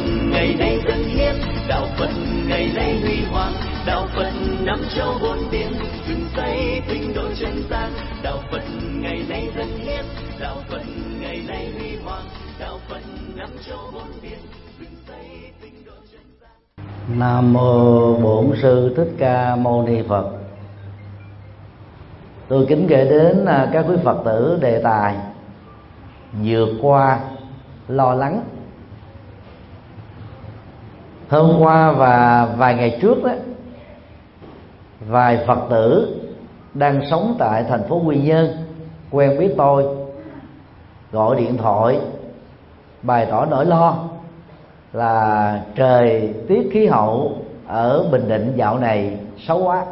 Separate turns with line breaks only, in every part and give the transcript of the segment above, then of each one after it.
ngày nay dân hiến, đạo Phật ngày nay huy hoàng, đạo Phật năm châu bốn biển, rừng xây tinh độ chân gian. Đạo Phật ngày nay dân hiến, đạo Phật ngày nay huy hoàng, đạo Phật năm châu bốn biển, rừng xây tinh độ chân gian.
Nam mô Bổn Sư Thích Ca Mâu Ni Phật. Tôi kính gửi đến các quý Phật tử đề tài vượt qua lo lắng. Hôm qua và vài ngày trước đó, vài Phật tử đang sống tại thành phố Quy Nhơn quen biết tôi, gọi điện thoại bày tỏ nỗi lo là trời tiết khí hậu ở Bình Định dạo này xấu quá,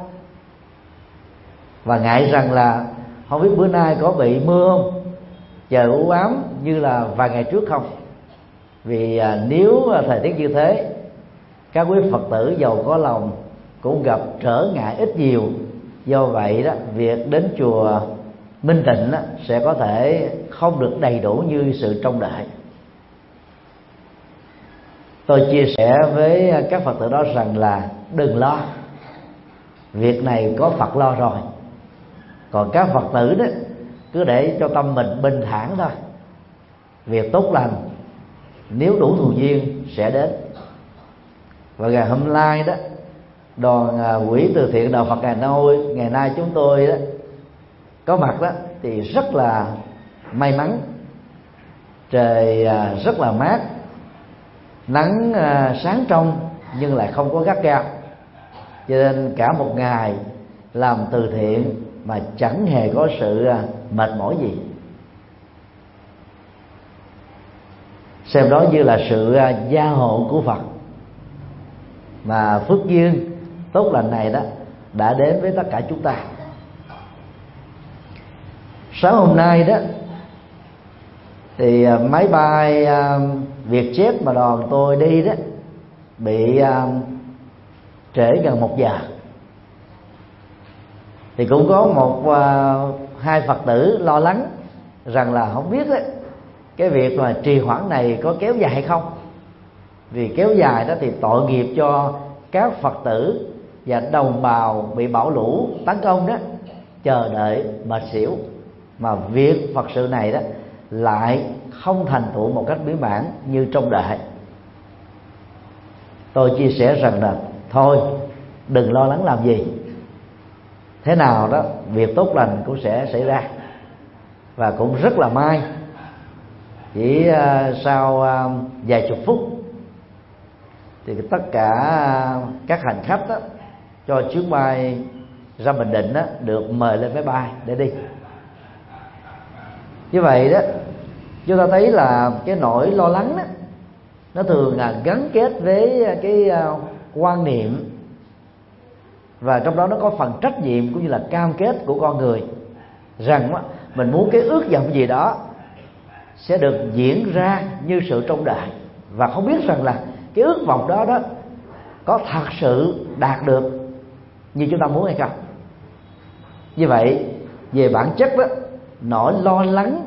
và ngại rằng là không biết bữa nay có bị mưa không, trời u ám như là vài ngày trước không. Vì nếu thời tiết như thế, các quý Phật tử giàu có lòng cũng gặp trở ngại ít nhiều. Do vậy đó, việc đến chùa Minh Tịnh đó, sẽ có thể không được đầy đủ như sự trông đợi. Tôi chia sẻ với các Phật tử đó rằng là đừng lo, việc này có Phật lo rồi. Còn các Phật tử đó cứ để cho tâm mình bình thản thôi. Việc tốt lành nếu đủ thù duyên sẽ đến. Và ngày hôm nay đó, đoàn quỹ từ thiện đạo Phật ngày nay chúng tôi đó có mặt đó thì rất là may mắn. Trời rất là mát, nắng sáng trong nhưng lại không có gắt gao, cho nên cả một ngày làm từ thiện mà chẳng hề có sự mệt mỏi gì. Xem đó như là sự gia hộ của Phật, mà phước duyên tốt lành này đó đã đến với tất cả chúng ta. Sáng hôm nay đó thì máy bay Vietjet mà đoàn tôi đi đó bị trễ gần 1 giờ. Thì cũng có hai Phật tử lo lắng rằng là không biết đấy, cái việc mà trì hoãn này có kéo dài hay không. Vì kéo dài đó thì tội nghiệp cho các Phật tử và đồng bào bị bão lũ tấn công đó, chờ đợi mệt xỉu. Mà việc Phật sự này đó lại không thành tựu một cách biến bản như trông đợi. Tôi chia sẻ rằng là thôi đừng lo lắng làm gì, thế nào đó việc tốt lành cũng sẽ xảy ra. Và cũng rất là may, chỉ sau vài chục phút thì tất cả các hành khách đó, cho chuyến bay ra Bình Định đó, được mời lên máy bay để đi. Như vậy đó, chúng ta thấy là cái nỗi lo lắng đó, nó thường là gắn kết với cái quan niệm, và trong đó nó có phần trách nhiệm cũng như là cam kết của con người rằng mình muốn cái ước vọng gì đó sẽ được diễn ra như sự trông đợi, và không biết rằng là cái ước vọng đó có thật sự đạt được như chúng ta muốn hay không. Như vậy về bản chất đó, nỗi lo lắng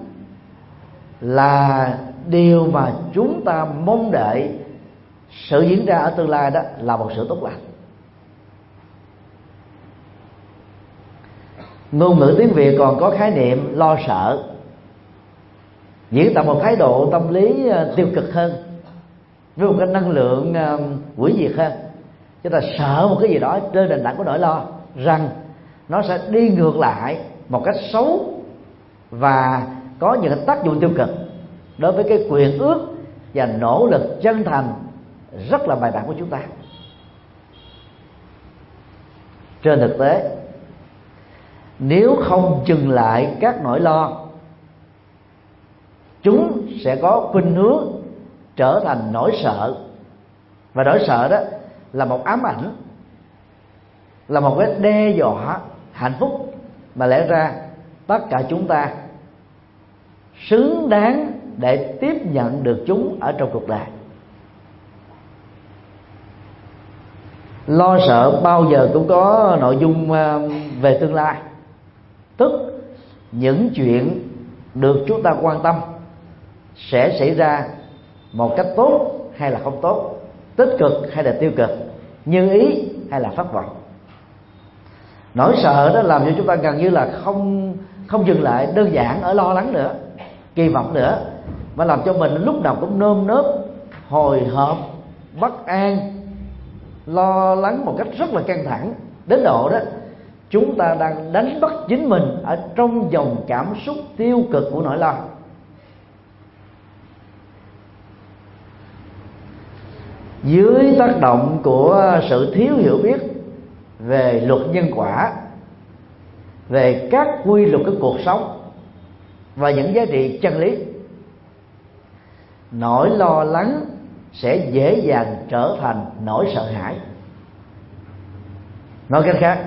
là điều mà chúng ta mong đợi sự diễn ra ở tương lai đó là một sự tốt lành. Ngôn ngữ tiếng Việt còn có khái niệm lo sợ, diễn tả một thái độ tâm lý tiêu cực hơn, với một cái năng lượng hủy diệt hơn. Chúng ta sợ một cái gì đó trên nền tảng của nỗi lo rằng nó sẽ đi ngược lại một cách xấu và có những tác dụng tiêu cực đối với cái quyền ước và nỗ lực chân thành rất là bài bản của chúng ta. Trên thực tế, nếu không dừng lại các nỗi lo, chúng sẽ có khuynh hướng trở thành nỗi sợ. Và nỗi sợ đó là một ám ảnh, là một cái đe dọa hạnh phúc mà lẽ ra tất cả chúng ta xứng đáng để tiếp nhận được chúng ở trong cuộc đời. Lo sợ bao giờ cũng có nội dung về tương lai, tức những chuyện được chúng ta quan tâm sẽ xảy ra một cách tốt hay là không tốt, tích cực hay là tiêu cực, như ý hay là thất vọng. Nỗi sợ đó làm cho chúng ta gần như là không dừng lại đơn giản ở lo lắng nữa, kỳ vọng nữa, mà làm cho mình lúc nào cũng nơm nớp, hồi hộp, bất an, lo lắng một cách rất là căng thẳng, đến độ đó chúng ta đang đánh bắt chính mình ở trong dòng cảm xúc tiêu cực của nỗi lo. Dưới tác động của sự thiếu hiểu biết về luật nhân quả, về các quy luật của cuộc sống và những giá trị chân lý, nỗi lo lắng sẽ dễ dàng trở thành nỗi sợ hãi. Nói cách khác,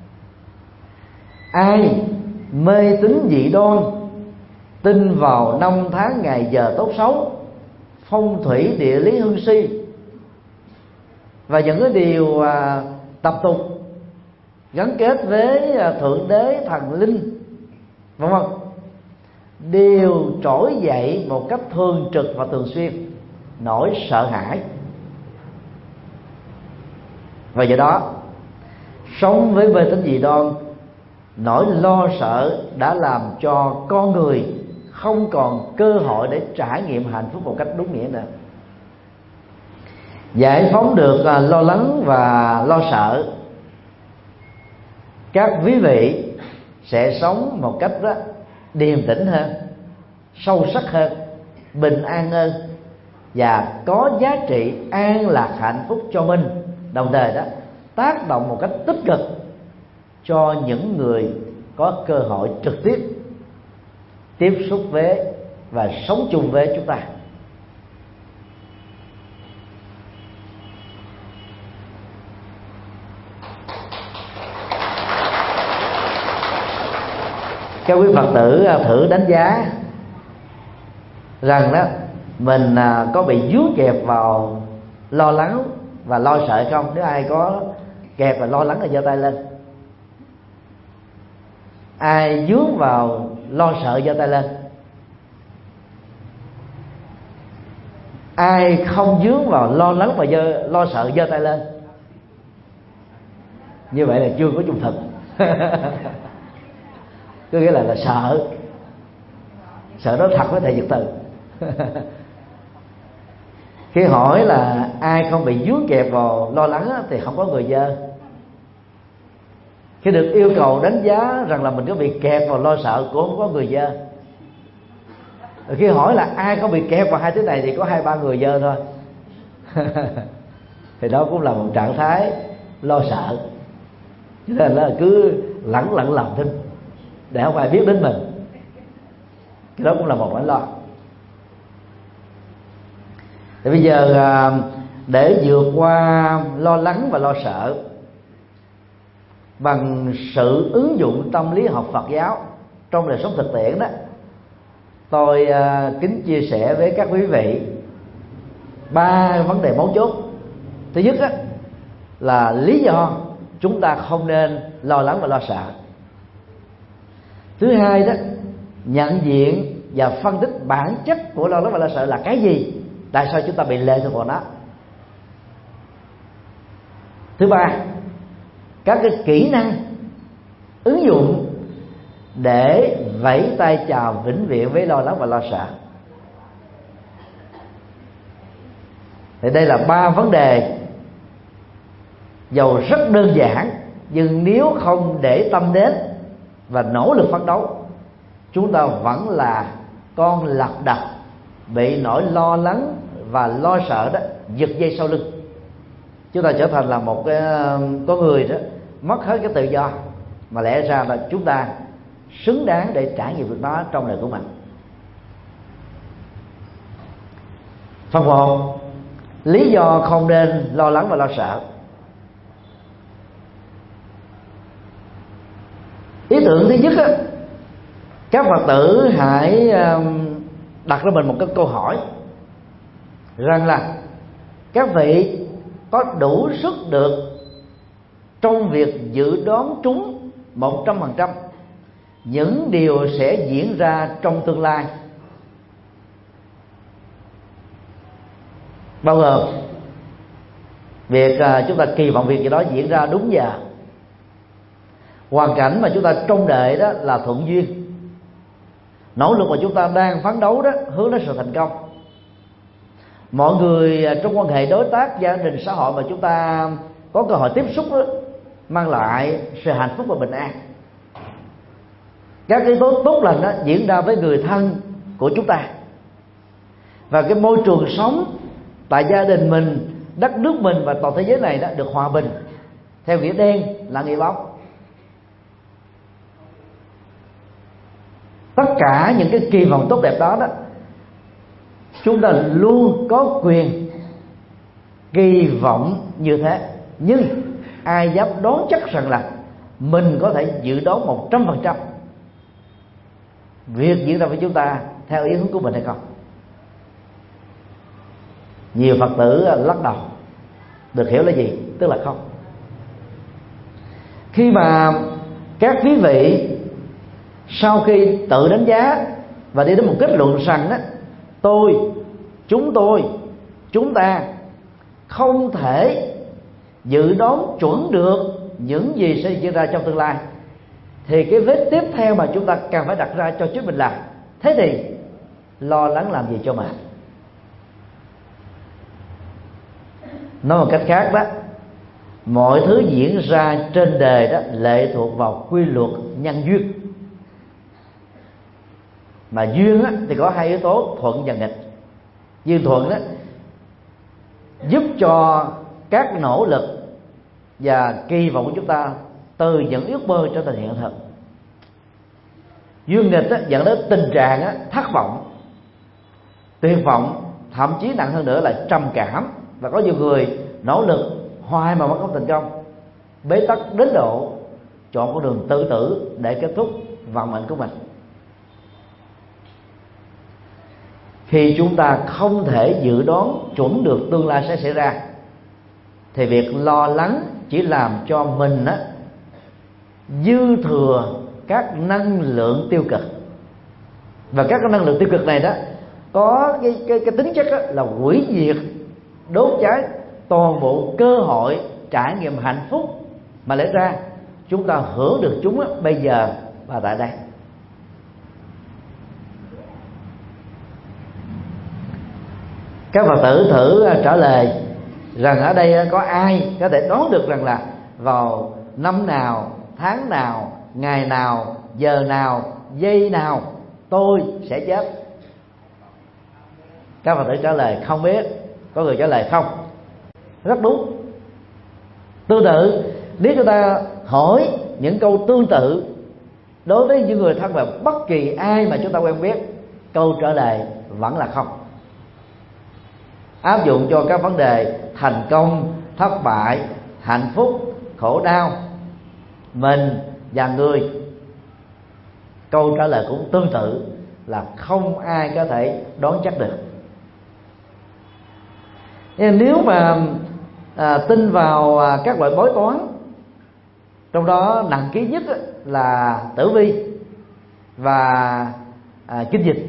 ai mê tín dị đoan, tin vào năm tháng ngày giờ tốt xấu, phong thủy địa lý hương suy và những cái điều tập tục gắn kết với thượng đế, thần linh, vân vân, đều trỗi dậy một cách thường trực và thường xuyên nỗi sợ hãi. Và do đó, sống với mê tín dị đoan, nỗi lo sợ đã làm cho con người không còn cơ hội để trải nghiệm hạnh phúc một cách đúng nghĩa nữa. Giải phóng được lo lắng và lo sợ, các quý vị sẽ sống một cách đó điềm tĩnh hơn, sâu sắc hơn, bình an hơn và có giá trị an lạc hạnh phúc cho mình, đồng thời đó tác động một cách tích cực cho những người có cơ hội trực tiếp xúc với và sống chung với chúng ta. Các quý Phật tử thử đánh giá rằng đó mình có bị dướng kẹp vào lo lắng và lo sợ không. Nếu ai có kẹp và lo lắng thì giơ tay lên. Ai dướng vào lo sợ giơ tay lên. Ai không dướng vào lo lắng và lo sợ giơ tay lên. Như vậy là chưa có trung thực. Có nghĩa là sợ nói thật với thầy Nhật Từ. Khi hỏi là ai không bị dướng kẹp vào lo lắng thì không có người dơ. Khi được yêu cầu đánh giá rằng là mình có bị kẹp vào lo sợ cũng không có người dơ. Khi hỏi là ai không bị kẹp vào hai thứ này thì có 2-3 người dơ thôi. Thì đó cũng là một trạng thái lo sợ. Cho nên là cứ lẳng làm thinh để không ai biết đến mình. Cái đó cũng là một nỗi lo. Thì bây giờ để vượt qua lo lắng và lo sợ bằng sự ứng dụng tâm lý học Phật giáo trong đời sống thực tiễn đó, tôi kính chia sẻ với các quý vị 3 vấn đề mấu chốt. Thứ nhất đó, là lý do chúng ta không nên lo lắng và lo sợ. Thứ hai đó, nhận diện và phân tích bản chất của lo lắng và lo sợ là cái gì, tại sao chúng ta bị lệ thuộc vào nó. Thứ ba, các cái kỹ năng ứng dụng để vẫy tay chào vĩnh viễn với lo lắng và lo sợ. Thì đây là 3 vấn đề dầu rất đơn giản, nhưng nếu không để tâm đến và nỗ lực phấn đấu, chúng ta vẫn là con lật đật bị nỗi lo lắng và lo sợ đó giật dây sau lưng. Chúng ta trở thành là một cái con người đó mất hết cái tự do mà lẽ ra là chúng ta xứng đáng để trải nghiệm được nó trong đời của mình. Phần 1, lý do không nên lo lắng và lo sợ. Ý tưởng thứ nhất á, các Phật tử hãy đặt ra mình một cái câu hỏi rằng là các vị có đủ sức được trong việc dự đoán trúng 100% những điều sẽ diễn ra trong tương lai, bao gồm việc chúng ta kỳ vọng việc gì đó diễn ra đúng giờ, hoàn cảnh mà chúng ta trông đợi đó là thuận duyên, nỗ lực mà chúng ta đang phấn đấu đó hướng đến sự thành công, mọi người trong quan hệ đối tác, gia đình, xã hội mà chúng ta có cơ hội tiếp xúc đó, mang lại sự hạnh phúc và bình an. Các yếu tố tốt lành đó diễn ra với người thân của chúng ta, và cái môi trường sống tại gia đình mình, đất nước mình và toàn thế giới này đó được hòa bình theo nghĩa đen là nghĩa bóng. Tất cả những cái kỳ vọng tốt đẹp đó đó, chúng ta luôn có quyền kỳ vọng như thế, nhưng ai dám đoán chắc rằng là mình có thể dự đoán 100% việc diễn ra với chúng ta theo ý hướng của mình hay không? Nhiều Phật tử lắc đầu. Được hiểu là gì? Tức là không. Khi mà các quý vị sau khi tự đánh giá và đi đến một kết luận rằng đó, chúng ta không thể dự đoán chuẩn được những gì sẽ diễn ra trong tương lai, thì cái vết tiếp theo mà chúng ta cần phải đặt ra cho chính mình là: thế thì lo lắng làm gì cho mệt? Nói một cách khác đó, mọi thứ diễn ra trên đời đó lệ thuộc vào quy luật nhân duyên. Mà duyên á, thì có hai yếu tố thuận và nghịch. Duyên thuận đó giúp cho các nỗ lực và kỳ vọng của chúng ta từ những ước mơ trở thành hiện thực. Duyên nghịch đó dẫn đến tình trạng thất vọng, tuyệt vọng, thậm chí nặng hơn nữa là trầm cảm. Và có nhiều người nỗ lực hoài mà vẫn không thành công, bế tắc đến độ chọn con đường tự tử để kết thúc vận mệnh của mình. Khi chúng ta không thể dự đoán chuẩn được tương lai sẽ xảy ra, thì việc lo lắng chỉ làm cho mình dư thừa các năng lượng tiêu cực. Và các năng lượng tiêu cực này đó có cái tính chất là hủy diệt, đốt cháy toàn bộ cơ hội trải nghiệm hạnh phúc mà lẽ ra chúng ta hưởng được chúng bây giờ và tại đây. Các Phật tử thử trả lời rằng ở đây có ai có thể đoán được rằng là vào năm nào, tháng nào, ngày nào, giờ nào, giây nào tôi sẽ chết? Các Phật tử trả lời không biết. Có người trả lời không. Rất đúng. Tương tự, nếu chúng ta hỏi những câu tương tự đối với những người thân và bất kỳ ai mà chúng ta quen biết, câu trả lời vẫn là không. Áp dụng cho các vấn đề thành công, thất bại, hạnh phúc, khổ đau, mình và người, câu trả lời cũng tương tự là không ai có thể đoán chắc được. Nhưng nếu mà tin vào các loại bói toán, trong đó nặng ký nhất là tử vi và kinh dịch,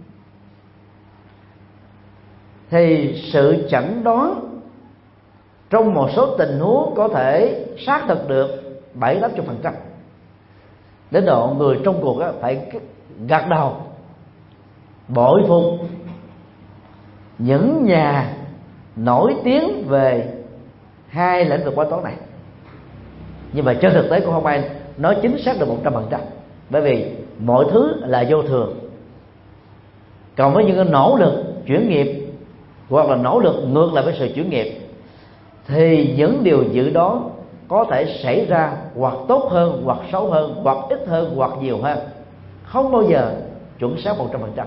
thì sự chẩn đoán trong một số tình huống có thể xác thực được 7-80%, đến độ người trong cuộc phải gật đầu bội phục những nhà nổi tiếng về hai lĩnh vực bói toán này. Nhưng mà trên thực tế cũng không ai nói chính xác được 100%, bởi vì mọi thứ là vô thường. Còn với những cái nỗ lực chuyển nghiệp hoặc là nỗ lực ngược lại với sự chuyển nghiệp, thì những điều dự đoán có thể xảy ra hoặc tốt hơn, hoặc xấu hơn, hoặc ít hơn, hoặc nhiều hơn, không bao giờ chuẩn xác 100%.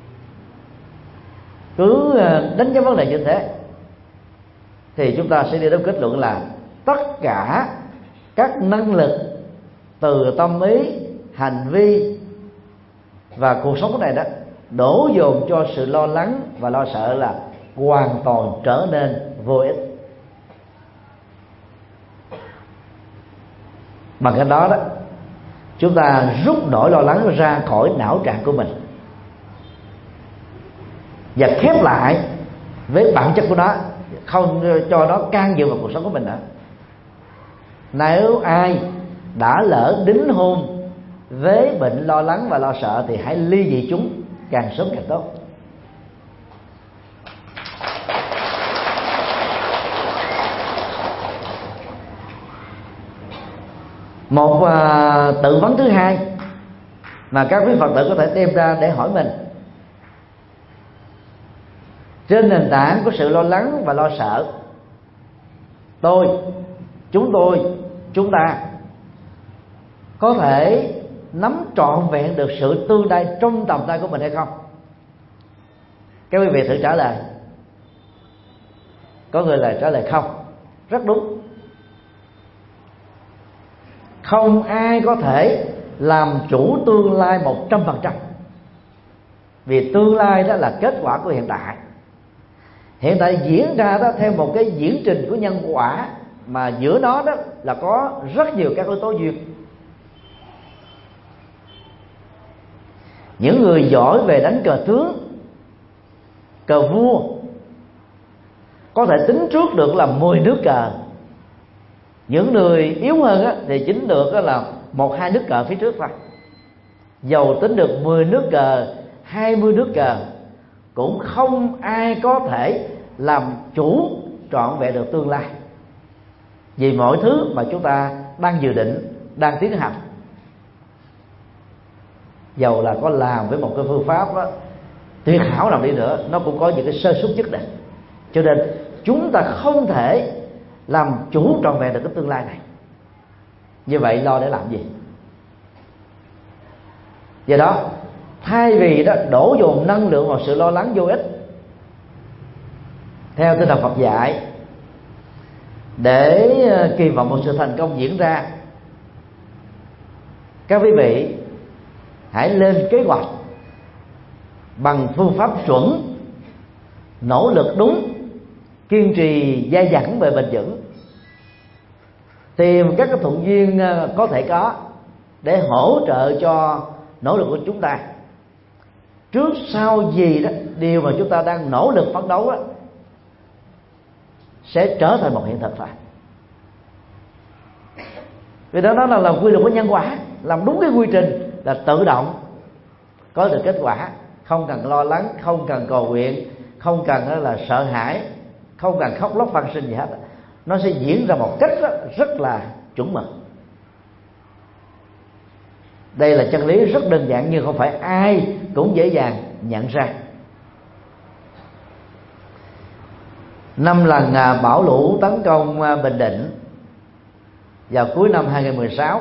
Cứ đánh giá vấn đề như thế thì chúng ta sẽ đi đến kết luận là tất cả các năng lực từ tâm ý, hành vi và cuộc sống này đó đổ dồn cho sự lo lắng và lo sợ là hoàn toàn trở nên vô ích. Bằng cách đó đó, chúng ta rút nỗi lo lắng ra khỏi não trạng của mình và khép lại với bản chất của nó, không cho nó can dự vào cuộc sống của mình nữa. Nếu ai đã lỡ đính hôn với bệnh lo lắng và lo sợ thì hãy ly dị chúng càng sớm càng tốt. Một tự vấn thứ hai mà các quý Phật tử có thể đem ra để hỏi mình, trên nền tảng của sự lo lắng và lo sợ, chúng ta có thể nắm trọn vẹn được sự tương lai trong tầm tay của mình hay không? Các quý vị thử trả lời. Có người là trả lời không. Rất đúng. Không ai có thể làm chủ tương lai 100%. Vì tương lai đó là kết quả của hiện tại. Hiện tại diễn ra đó theo một cái diễn trình của nhân quả, mà giữa nó đó là có rất nhiều các yếu tố duyên. Những người giỏi về đánh cờ tướng, cờ vua có thể tính trước được là 10 nước cờ. Những người yếu hơn á, thì chính được là 1-2 nước cờ phía trước thôi. Dầu tính được 10 nước cờ, 20 nước cờ, cũng không ai có thể làm chủ trọn vẹn được tương lai. Vì mọi thứ mà chúng ta đang dự định, đang tiến hành, dầu là có làm với một cái phương pháp đó, tuyệt hảo nào đi nữa, nó cũng có những cái sơ suất nhất định. Cho nên chúng ta không thể làm chủ trọn vẹn được cái tương lai này. Như vậy lo để làm gì? Do đó, thay vì đó đổ dồn năng lượng vào sự lo lắng vô ích, theo tinh thần Phật dạy, để kỳ vọng một sự thành công diễn ra, các quý vị hãy lên kế hoạch bằng phương pháp chuẩn, nỗ lực đúng, kiên trì dai dẳng và bền vững, tìm các cái thuận duyên có thể có để hỗ trợ cho nỗ lực của chúng ta. Trước sau gì đó, điều mà chúng ta đang nỗ lực phấn đấu đó sẽ trở thành một hiện thực thôi. Vì đó nó là quy luật của nhân quả. Làm đúng cái quy trình là tự động có được kết quả, không cần lo lắng, không cần cầu nguyện, không cần là sợ hãi, không cần khóc lóc van xin gì hết. Nó sẽ diễn ra một cách rất là chuẩn mực. Đây là chân lý rất đơn giản, nhưng không phải ai cũng dễ dàng nhận ra. Năm lần bão lũ tấn công Bình Định vào cuối năm 2016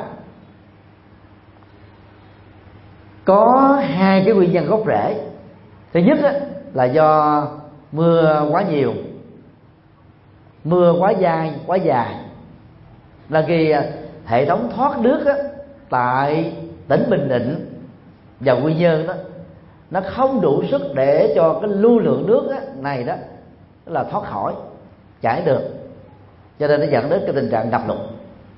có hai cái nguyên nhân gốc rễ. Thứ nhất là do mưa quá nhiều, mưa quá dài, là khi hệ thống thoát nước tại tỉnh Bình Định và Quy Nhơn đó, nó không đủ sức để cho cái lưu lượng nước này đó là thoát khỏi chảy được, cho nên nó dẫn đến cái tình trạng ngập lụt.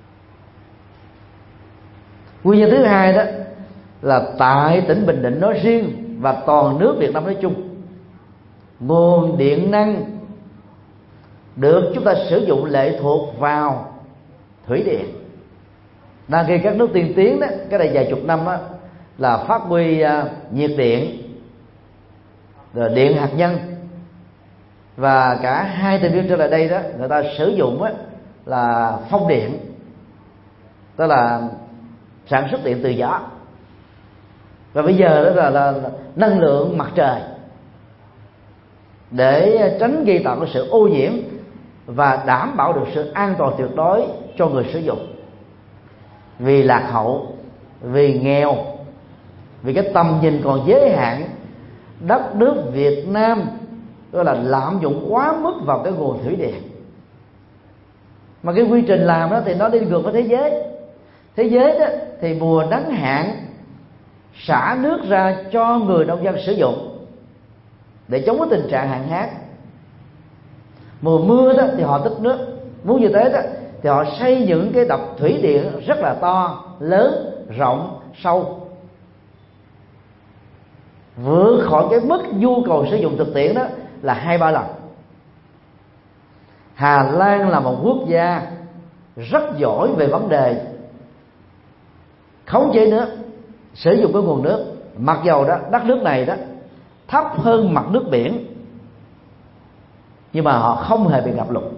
Nguyên nhân thứ hai đó là tại tỉnh Bình Định nói riêng và toàn nước Việt Nam nói chung, nguồn điện năng được chúng ta sử dụng lệ thuộc vào thủy điện. Đang khi các nước tiên tiến đó, cái này vài chục năm đó, là phát huy nhiệt điện, rồi điện hạt nhân, và cả hai thành viên trở lại đây đó, người ta sử dụng là phong điện, tức là sản xuất điện từ gió. Và bây giờ đó là năng lượng mặt trời, để tránh gây tạo cái sự ô nhiễm và đảm bảo được sự an toàn tuyệt đối cho người sử dụng. Vì lạc hậu, vì nghèo, vì cái tầm nhìn còn giới hạn, đất nước Việt Nam đó là lạm dụng quá mức vào cái nguồn thủy điện. Mà cái quy trình làm đó thì nó đi ngược với thế giới. Thế giới đó thì mùa nắng hạn xả nước ra cho người nông dân sử dụng để chống cái tình trạng hạn hán. Mùa mưa đó thì họ tích nước. Muốn như thế đó thì họ xây những cái đập thủy điện rất là to, lớn, rộng, sâu, vượt khỏi cái mức nhu cầu sử dụng thực tiễn đó là 2-3 lần. Hà Lan là một quốc gia rất giỏi về vấn đề khống chế nước, sử dụng cái nguồn nước, mặc dầu đó đất nước này đó thấp hơn mặt nước biển, nhưng mà họ không hề bị ngập lụt.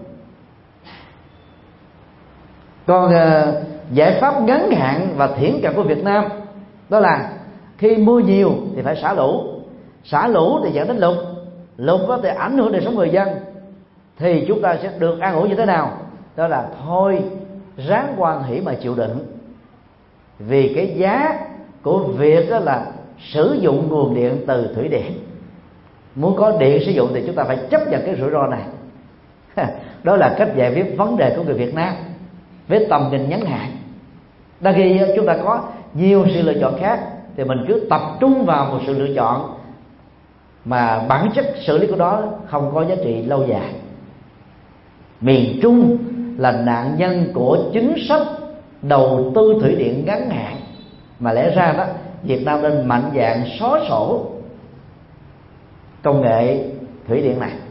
Còn giải pháp ngắn hạn và thiển cận của Việt Nam đó là khi mưa nhiều thì phải xả lũ thì dẫn đến lụt có thể ảnh hưởng đời sống người dân, thì chúng ta sẽ được an ủi như thế nào? Đó là thôi ráng hoan hỷ mà chịu đựng, vì cái giá của việc đó là sử dụng nguồn điện từ thủy điện. Muốn có điện sử dụng thì chúng ta phải chấp nhận cái rủi ro này. Đó là cách giải quyết vấn đề của người Việt Nam với tầm nhìn ngắn hạn. Đôi khi chúng ta có nhiều sự lựa chọn khác thì mình cứ tập trung vào một sự lựa chọn mà bản chất xử lý của đó không có giá trị lâu dài. Miền Trung là nạn nhân của chính sách đầu tư thủy điện ngắn hạn, mà lẽ ra đó Việt Nam nên mạnh dạn xóa sổ công nghệ thủy điện này.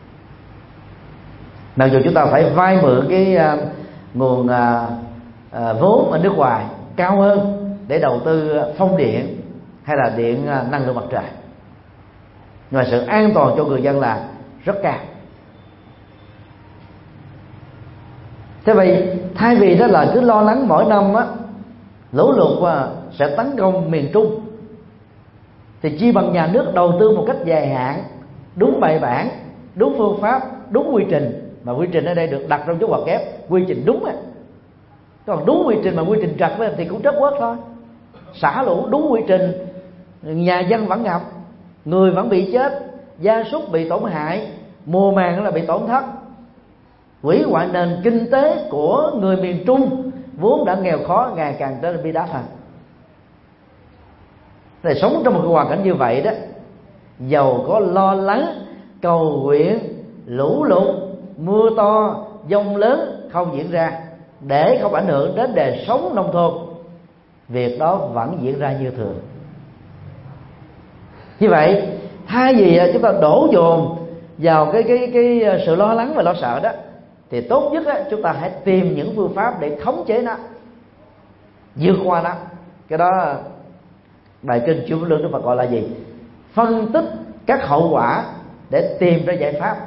Mặc dù chúng ta phải vay mượn cái nguồn vốn ở nước ngoài cao hơn để đầu tư phong điện hay là điện năng lượng mặt trời, nhưng mà sự an toàn cho người dân là rất cao. Thế vậy thay vì đó là cứ lo lắng mỗi năm á lũ lụt sẽ tấn công miền Trung, thì chi bằng nhà nước đầu tư một cách dài hạn, đúng bài bản, đúng phương pháp, đúng quy trình. Mà quy trình ở đây được đặt trong dấu ngoặc kép, quy trình đúng á. Còn đúng quy trình mà quy trình trật lên thì cũng trớt quớt thôi. Xả lũ đúng quy trình, nhà dân vẫn ngập, người vẫn bị chết, gia súc bị tổn hại, mùa màng là bị tổn thất, hủy hoại nền kinh tế của người miền Trung vốn đã nghèo khó ngày càng trở nên bi đát hơn. Để sống trong một cái hoàn cảnh như vậy đó, dầu có lo lắng cầu nguyện lũ lụt, mưa to, giông lớn không diễn ra để không ảnh hưởng đến đời sống nông thôn, việc đó vẫn diễn ra như thường. Như vậy thay vì chúng ta đổ dồn vào cái sự lo lắng và lo sợ đó, thì tốt nhất chúng ta hãy tìm những phương pháp để khống chế nó, vượt qua nó. Cái đó bài kinh Chuyển Lương Đức Phật gọi là gì? Phân tích các hậu quả để tìm ra giải pháp.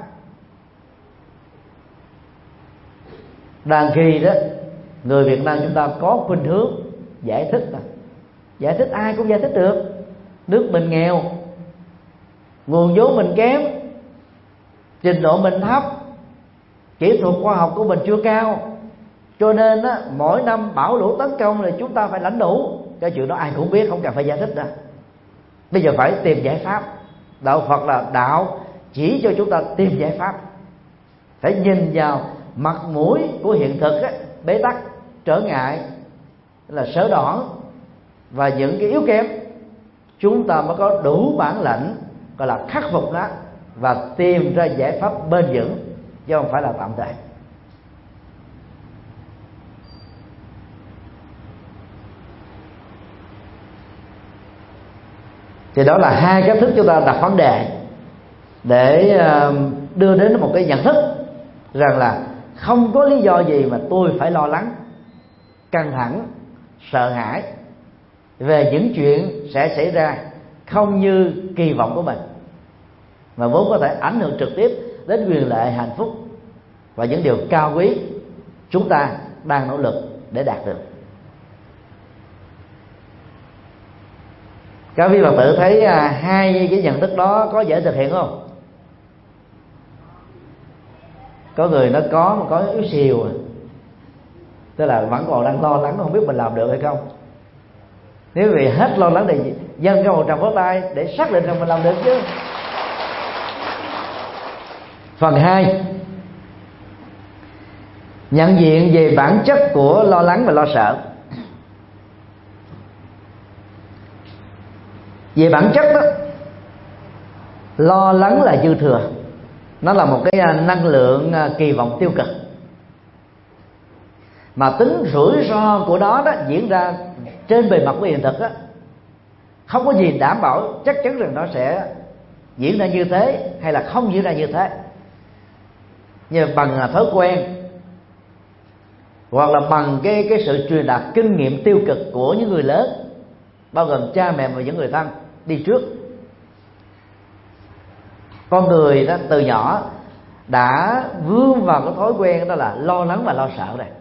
Đàn khi đó người Việt Nam chúng ta có khuynh hướng giải thích thôi. Giải thích ai cũng giải thích được. Nước mình nghèo, nguồn vốn mình kém, trình độ mình thấp, kỹ thuật khoa học của mình chưa cao, cho nên á, mỗi năm bão lũ tấn công thì chúng ta phải lãnh đủ. Cái chuyện đó ai cũng biết, không cần phải giải thích đâu. Bây giờ phải tìm giải pháp. Đạo Phật là đạo chỉ cho chúng ta tìm giải pháp. Phải nhìn vào mặt mũi của hiện thực á, bế tắc, trở ngại, là sở đoản và những cái yếu kém, chúng ta mới có đủ bản lĩnh gọi là khắc phục nó và tìm ra giải pháp bền vững, chứ không phải là tạm thời. Thì đó là hai cách thức chúng ta đặt vấn đề để đưa đến một cái nhận thức rằng là không có lý do gì mà tôi phải lo lắng, căng thẳng, sợ hãi về những chuyện sẽ xảy ra không như kỳ vọng của mình, mà vốn có thể ảnh hưởng trực tiếp đến quyền lợi, hạnh phúc và những điều cao quý chúng ta đang nỗ lực để đạt được. Các vị Phật tử thấy hai cái nhận thức đó có dễ thực hiện không? Có người nó có mà có yếu xìu, tức là vẫn còn đang lo lắng không biết mình làm được hay không. Nếu vì hết lo lắng thì dâng cho 100 phút tay để xác định rằng mình làm được chứ. Phần 2, nhận diện về bản chất của lo lắng và lo sợ. Về bản chất đó, lo lắng là dư thừa, nó là một cái năng lượng kỳ vọng tiêu cực, mà tính rủi ro của nó đó diễn ra trên bề mặt của hiện thực đó, không có gì đảm bảo chắc chắn rằng nó sẽ diễn ra như thế hay là không diễn ra như thế. như bằng thói quen, hoặc là bằng cái sự truyền đạt kinh nghiệm tiêu cực của những người lớn, bao gồm cha mẹ và những người thân đi trước. Con người đó từ nhỏ đã vướng vào cái thói quen đó là lo lắng và lo sợ này.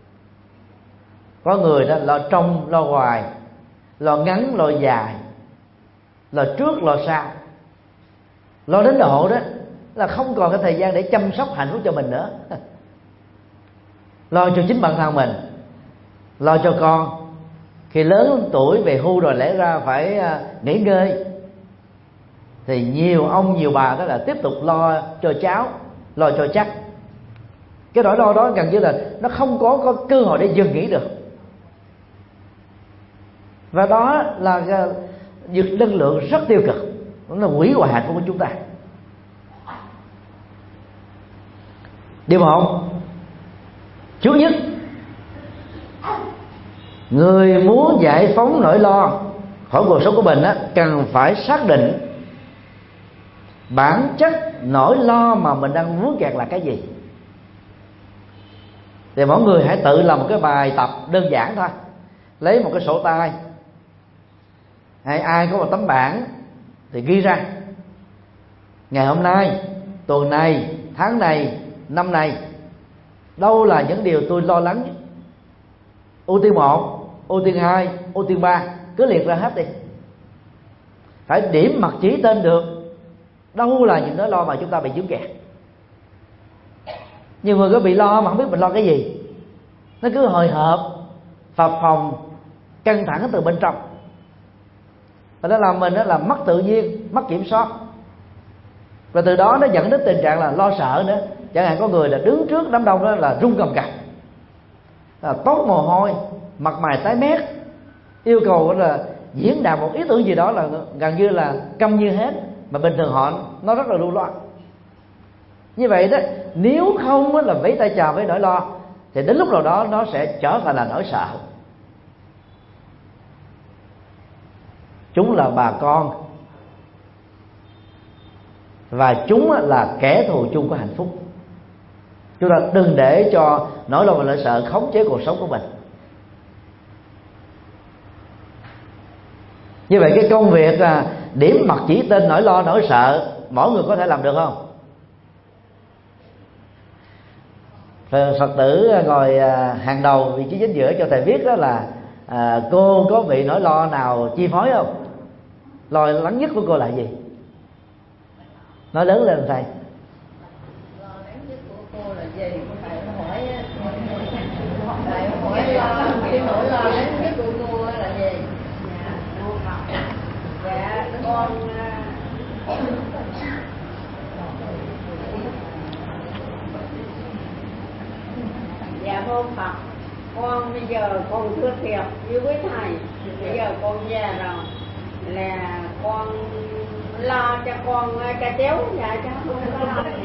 Có người đó lo trong lo ngoài, lo ngắn lo dài, lo trước lo sau, lo đến độ đó là không còn cái thời gian để chăm sóc hạnh phúc cho mình nữa. Lo cho chính bản thân mình, lo cho con. Khi lớn tuổi về hưu rồi lẽ ra phải nghỉ ngơi, thì nhiều ông nhiều bà đó là tiếp tục lo cho cháu, lo cho chắc. Cái nỗi lo đó gần như là nó không có cơ hội để dừng nghỉ được. Và đó là một năng lượng rất tiêu cực, nó là hủy hoại hạnh phúc của chúng ta. Điều một, trước nhất, người muốn giải phóng nỗi lo khỏi cuộc sống của mình á, cần phải xác định bản chất nỗi lo mà mình đang vướng kẹt là cái gì. Thì mỗi người hãy tự làm một cái bài tập đơn giản thôi. Lấy một cái sổ tay, hay ai có một tấm bảng thì ghi ra ngày hôm nay, tuần này, tháng này, năm này, đâu là những điều tôi lo lắng nhất. Ưu tiên 1, ưu tiên 2, ưu tiên 3, cứ liệt ra hết đi. Phải điểm mặt chỉ tên được đâu là những nỗi lo mà chúng ta bị vướng kẹt. Nhiều người có bị lo mà không biết mình lo cái gì, nó cứ hồi hộp, phập phồng, căng thẳng từ bên trong, và nó làm mình đó là mất tự nhiên, mất kiểm soát, và từ đó nó dẫn đến tình trạng là lo sợ nữa. Chẳng hạn có người là đứng trước đám đông đó là run cầm cập, là toát mồ hôi, mặt mày tái mét, yêu cầu là diễn đạt một ý tưởng gì đó là gần như là câm như hết, mà bình thường họ nó rất là lưu loát. Như vậy đó, nếu không là vẫy tay chào với nỗi lo, thì đến lúc nào đó nó sẽ trở thành là nỗi sợ. Chúng là bà con, và chúng là kẻ thù chung của hạnh phúc. Chúng ta đừng để cho nỗi lo và nỗi sợ khống chế cuộc sống của mình. Như vậy cái công việc điểm mặt chỉ tên nỗi lo nỗi sợ, mỗi người có thể làm được không? Phật tử ngồi hàng đầu vị trí chính giữa cho thầy biết đó là cô có bị nỗi lo nào chi phối không? Lo lắng nhất của cô là gì? Nói lớn lên thầy.
Lo lắng nhất của cô là gì? Thầy hỏi cái nỗi lo lắng nhất của cô là gì? Dạ con dạ mô Phật, con bây giờ con thưa thiệt với quý thầy, bây giờ con già rồi là con lo cho con cà chéo, dạ chứ không có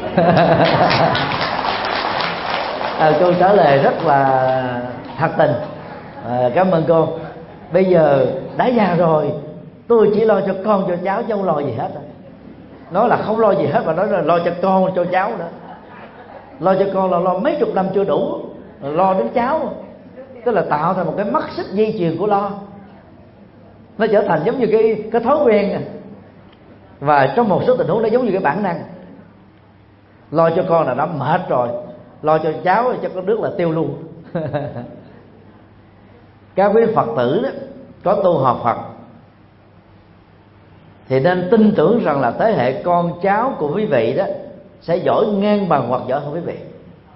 lo.
Câu trả lời rất là thật tình. Cảm ơn cô. Bây giờ đã già rồi, tôi chỉ lo cho con cho cháu chứ không lo gì hết. Nói là không lo gì hết, mà nói là lo cho con cho cháu nữa. Lo cho con là lo mấy chục năm chưa đủ, lo đến cháu, tức là tạo thành một cái mắt xích dây chuyền của lo. Nó trở thành giống như cái thói quen. Và trong một số tình huống nó giống như cái bản năng. Lo cho con là đã mệt rồi, lo cho cháu cho con nước là tiêu luôn. Các quý Phật tử đó có tu học Phật thì nên tin tưởng rằng là thế hệ con cháu của quý vị đó sẽ giỏi ngang bằng hoặc giỏi hơn quý vị.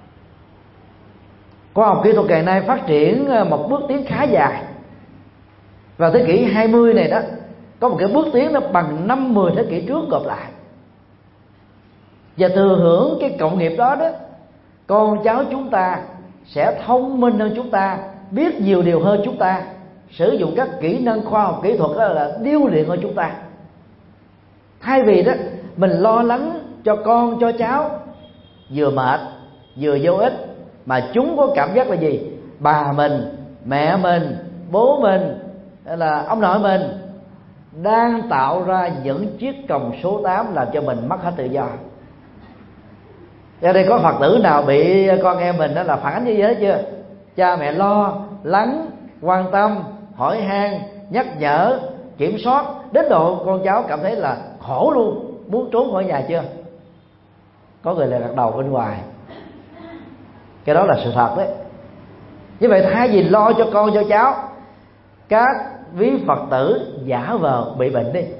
Khoa học kỹ thuật ngày nay phát triển một bước tiến khá dài. Vào thế kỷ 20 này đó, có một cái bước tiến nó bằng 5-10 thế kỷ trước gộp lại. Và thừa hưởng cái cộng nghiệp đó đó, con cháu chúng ta sẽ thông minh hơn chúng ta, biết nhiều điều hơn chúng ta, sử dụng các kỹ năng khoa học kỹ thuật đó là điêu luyện hơn chúng ta. Thay vì đó mình lo lắng cho con cho cháu, vừa mệt vừa vô ích, mà chúng có cảm giác là gì? Bà mình, mẹ mình, bố mình, hay là ông nội mình đang tạo ra những chiếc còng số 8 làm cho mình mất hết tự do. Ở đây có Phật tử nào bị con em mình đó là phản ánh như vậy chưa? Cha mẹ lo lắng, quan tâm, hỏi han, nhắc nhở, kiểm soát đến độ con cháu cảm thấy là khổ luôn, muốn trốn khỏi nhà chưa? Có người lại gật đầu bên ngoài. Cái đó là sự thật đấy. Như vậy thay vì lo cho con cho cháu, các quý Phật tử giả vờ bị bệnh đi,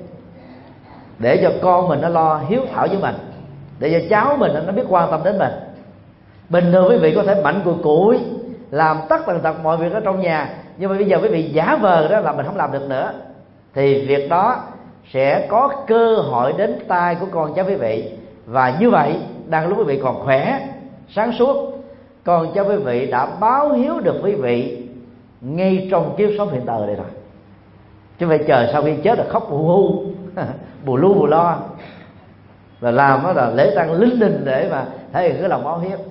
để cho con mình nó lo hiếu thảo với mình, để cho cháu mình nó biết quan tâm đến mình. Bình thường quý vị có thể mạnh cùi cụi làm tất tần tật mọi việc ở trong nhà, nhưng mà bây giờ quý vị giả vờ đó là mình không làm được nữa, thì việc đó sẽ có cơ hội đến tai của con cháu quý vị. Và như vậy, đang lúc quý vị còn khỏe, sáng suốt, con cháu quý vị đã báo hiếu được quý vị ngay trong kiếp sống hiện tại đây rồi. Chứ phải chờ sau khi chết là khóc bù hu bù lu bù lo, và làm đó là lễ tang linh đình để mà thể hiện cái lòng báo hiếu.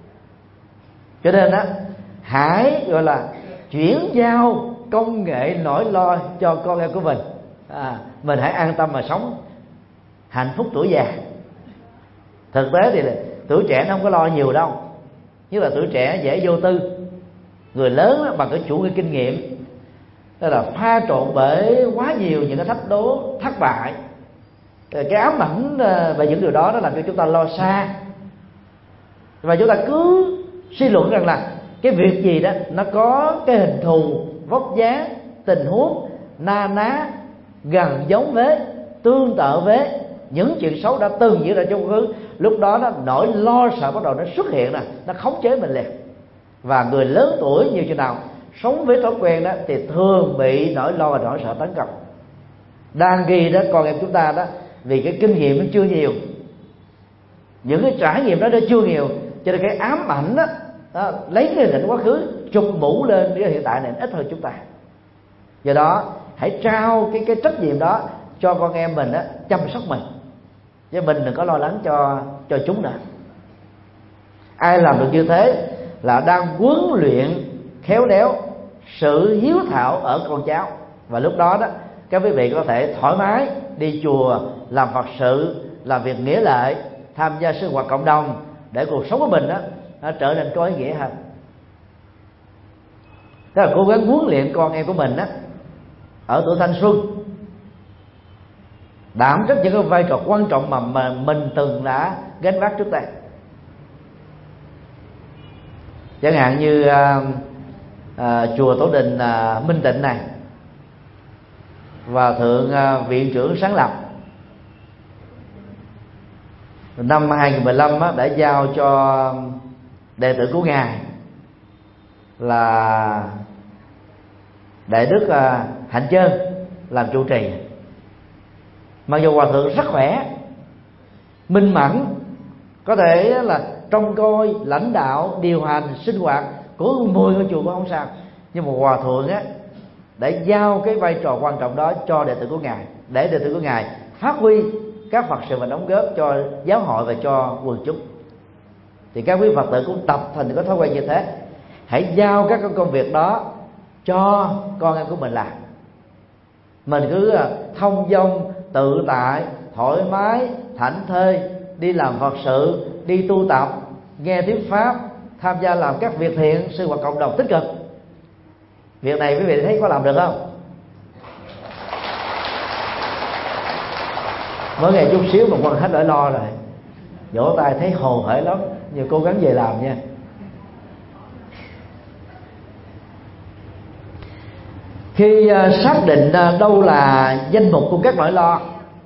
Cho nên á, hãy gọi là chuyển giao công nghệ nỗi lo cho con em của mình. Mình hãy an tâm mà sống hạnh phúc tuổi già. Thực tế thì tuổi trẻ nó không có lo nhiều đâu, nhất là tuổi trẻ dễ vô tư. Người lớn đó, bằng cái chủ nghĩa kinh nghiệm, tức là pha trộn bởi quá nhiều những cái thách đố, thất bại, cái ám ảnh về những điều đó nó làm cho chúng ta lo xa. Và chúng ta cứ suy luận rằng là cái việc gì đó nó có cái hình thù, vóc dáng, tình huống na ná, gần giống với, tương tự với những chuyện xấu đã từng diễn ra trong quá khứ. Lúc đó nó nỗi lo sợ bắt đầu nó xuất hiện nè, nó khống chế mình liền. Và người lớn tuổi nhiều chừng nào sống với thói quen đó thì thường bị nỗi lo và nỗi sợ tấn công. Đang ghi đó con em chúng ta đó, vì cái kinh nghiệm nó chưa nhiều, những cái trải nghiệm đó nó chưa nhiều, cho nên cái ám ảnh đó, lấy cái hình ảnh quá khứ chụp mũ lên cái hiện tại này ít hơn chúng ta. Do đó hãy trao cái trách nhiệm đó cho con em mình đó, chăm sóc mình, chứ mình đừng có lo lắng cho chúng nữa. Ai làm được như thế là đang huấn luyện khéo léo sự hiếu thảo ở con cháu. Và lúc đó đó các quý vị có thể thoải mái đi chùa, làm Phật sự, làm việc nghĩa lệ, tham gia sinh hoạt cộng đồng, để cuộc sống của mình đó nó trở nên có ý nghĩa hơn. Tức là cố gắng huấn luyện con em của mình đó ở tuổi thanh xuân đảm trách những cái vai trò quan trọng mà mình từng đã gánh vác trước đây. Chẳng hạn như chùa Tổ Đình Minh Tịnh này, Hòa thượng viện trưởng sáng lập năm 2015 đã giao cho đệ tử của ngài là Đại đức Hạnh Chơn làm trụ trì. Mặc dù hòa thượng rất khỏe, minh mẫn, có thể là trông coi, lãnh đạo, điều hành sinh hoạt của 10 ngôi chùa cũng không sao, nhưng mà hòa thượng á đã giao cái vai trò quan trọng đó cho đệ tử của ngài, để đệ tử của ngài phát huy các Phật sự và đóng góp cho giáo hội và cho quần chúng. Thì các quý Phật tử cũng tập thành cái thói quen như thế. Hãy giao các công việc đó cho con em của mình làm. Mình cứ thông dong, tự tại, thoải mái, thảnh thơi đi làm Phật sự, đi tu tập, nghe thuyết pháp, tham gia làm các việc thiện, sinh hoạt cộng đồng tích cực. Việc này quý vị thấy có làm được không? Mỗi ngày chút xíu mà quên hết nỗi lo rồi, vỗ tay thấy hồ hởi lắm. Nhiều cố gắng về làm nha. Khi xác định đâu là danh mục của các nỗi lo,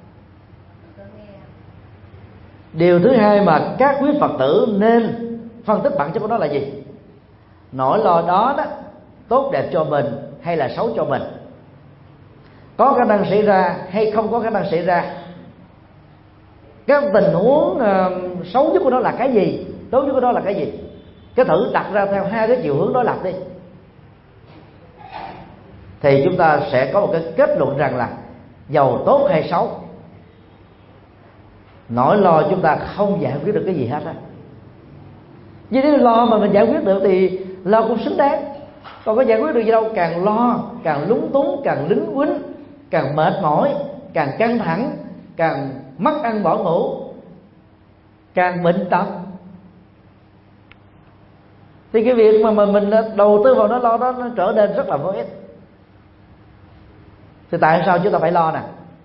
điều thứ hai mà các quý Phật tử nên phân tích bản chất của nó là gì? Nỗi lo đó tốt đẹp cho mình hay là xấu cho mình, có khả năng xảy ra hay không có khả năng xảy ra, cái tình huống xấu nhất của nó là cái gì, tốt nhất của nó là cái gì. Cái thử đặt ra theo hai cái chiều hướng đối lập đi, thì chúng ta sẽ có một cái kết luận rằng là giàu tốt hay xấu, nỗi lo chúng ta không giải quyết được cái gì hết á. Vì nếu lo mà mình giải quyết được thì lo cũng xứng đáng. Còn có giải quyết được gì đâu, càng lo càng lúng túng, càng lính quýnh, càng mệt mỏi, càng căng thẳng, càng mất ăn bỏ ngủ, càng bệnh tật, thì cái việc mà mình đầu tư vào nỗi lo đó nó trở nên rất là vô ích. Thì tại sao chúng ta phải lo nè?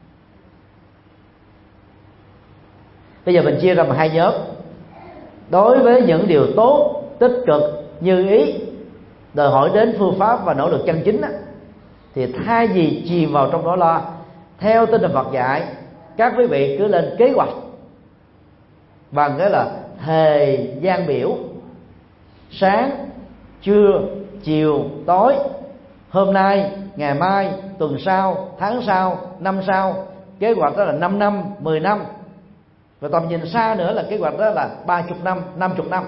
Bây giờ mình chia ra làm hai nhóm. Đối với những điều tốt, tích cực, như ý, đòi hỏi đến phương pháp và nỗ lực chân chính á, thì thay vì chìm vào trong nỗi lo, theo tinh thần Phật dạy, các quý vị cứ lên kế hoạch bằng cái là thời gian biểu: sáng, trưa, chiều, tối, hôm nay, ngày mai, tuần sau, tháng sau, năm sau. Kế hoạch đó là 5 năm, 10 năm. Và tầm nhìn xa nữa là kế hoạch đó là 30 năm, 50 năm.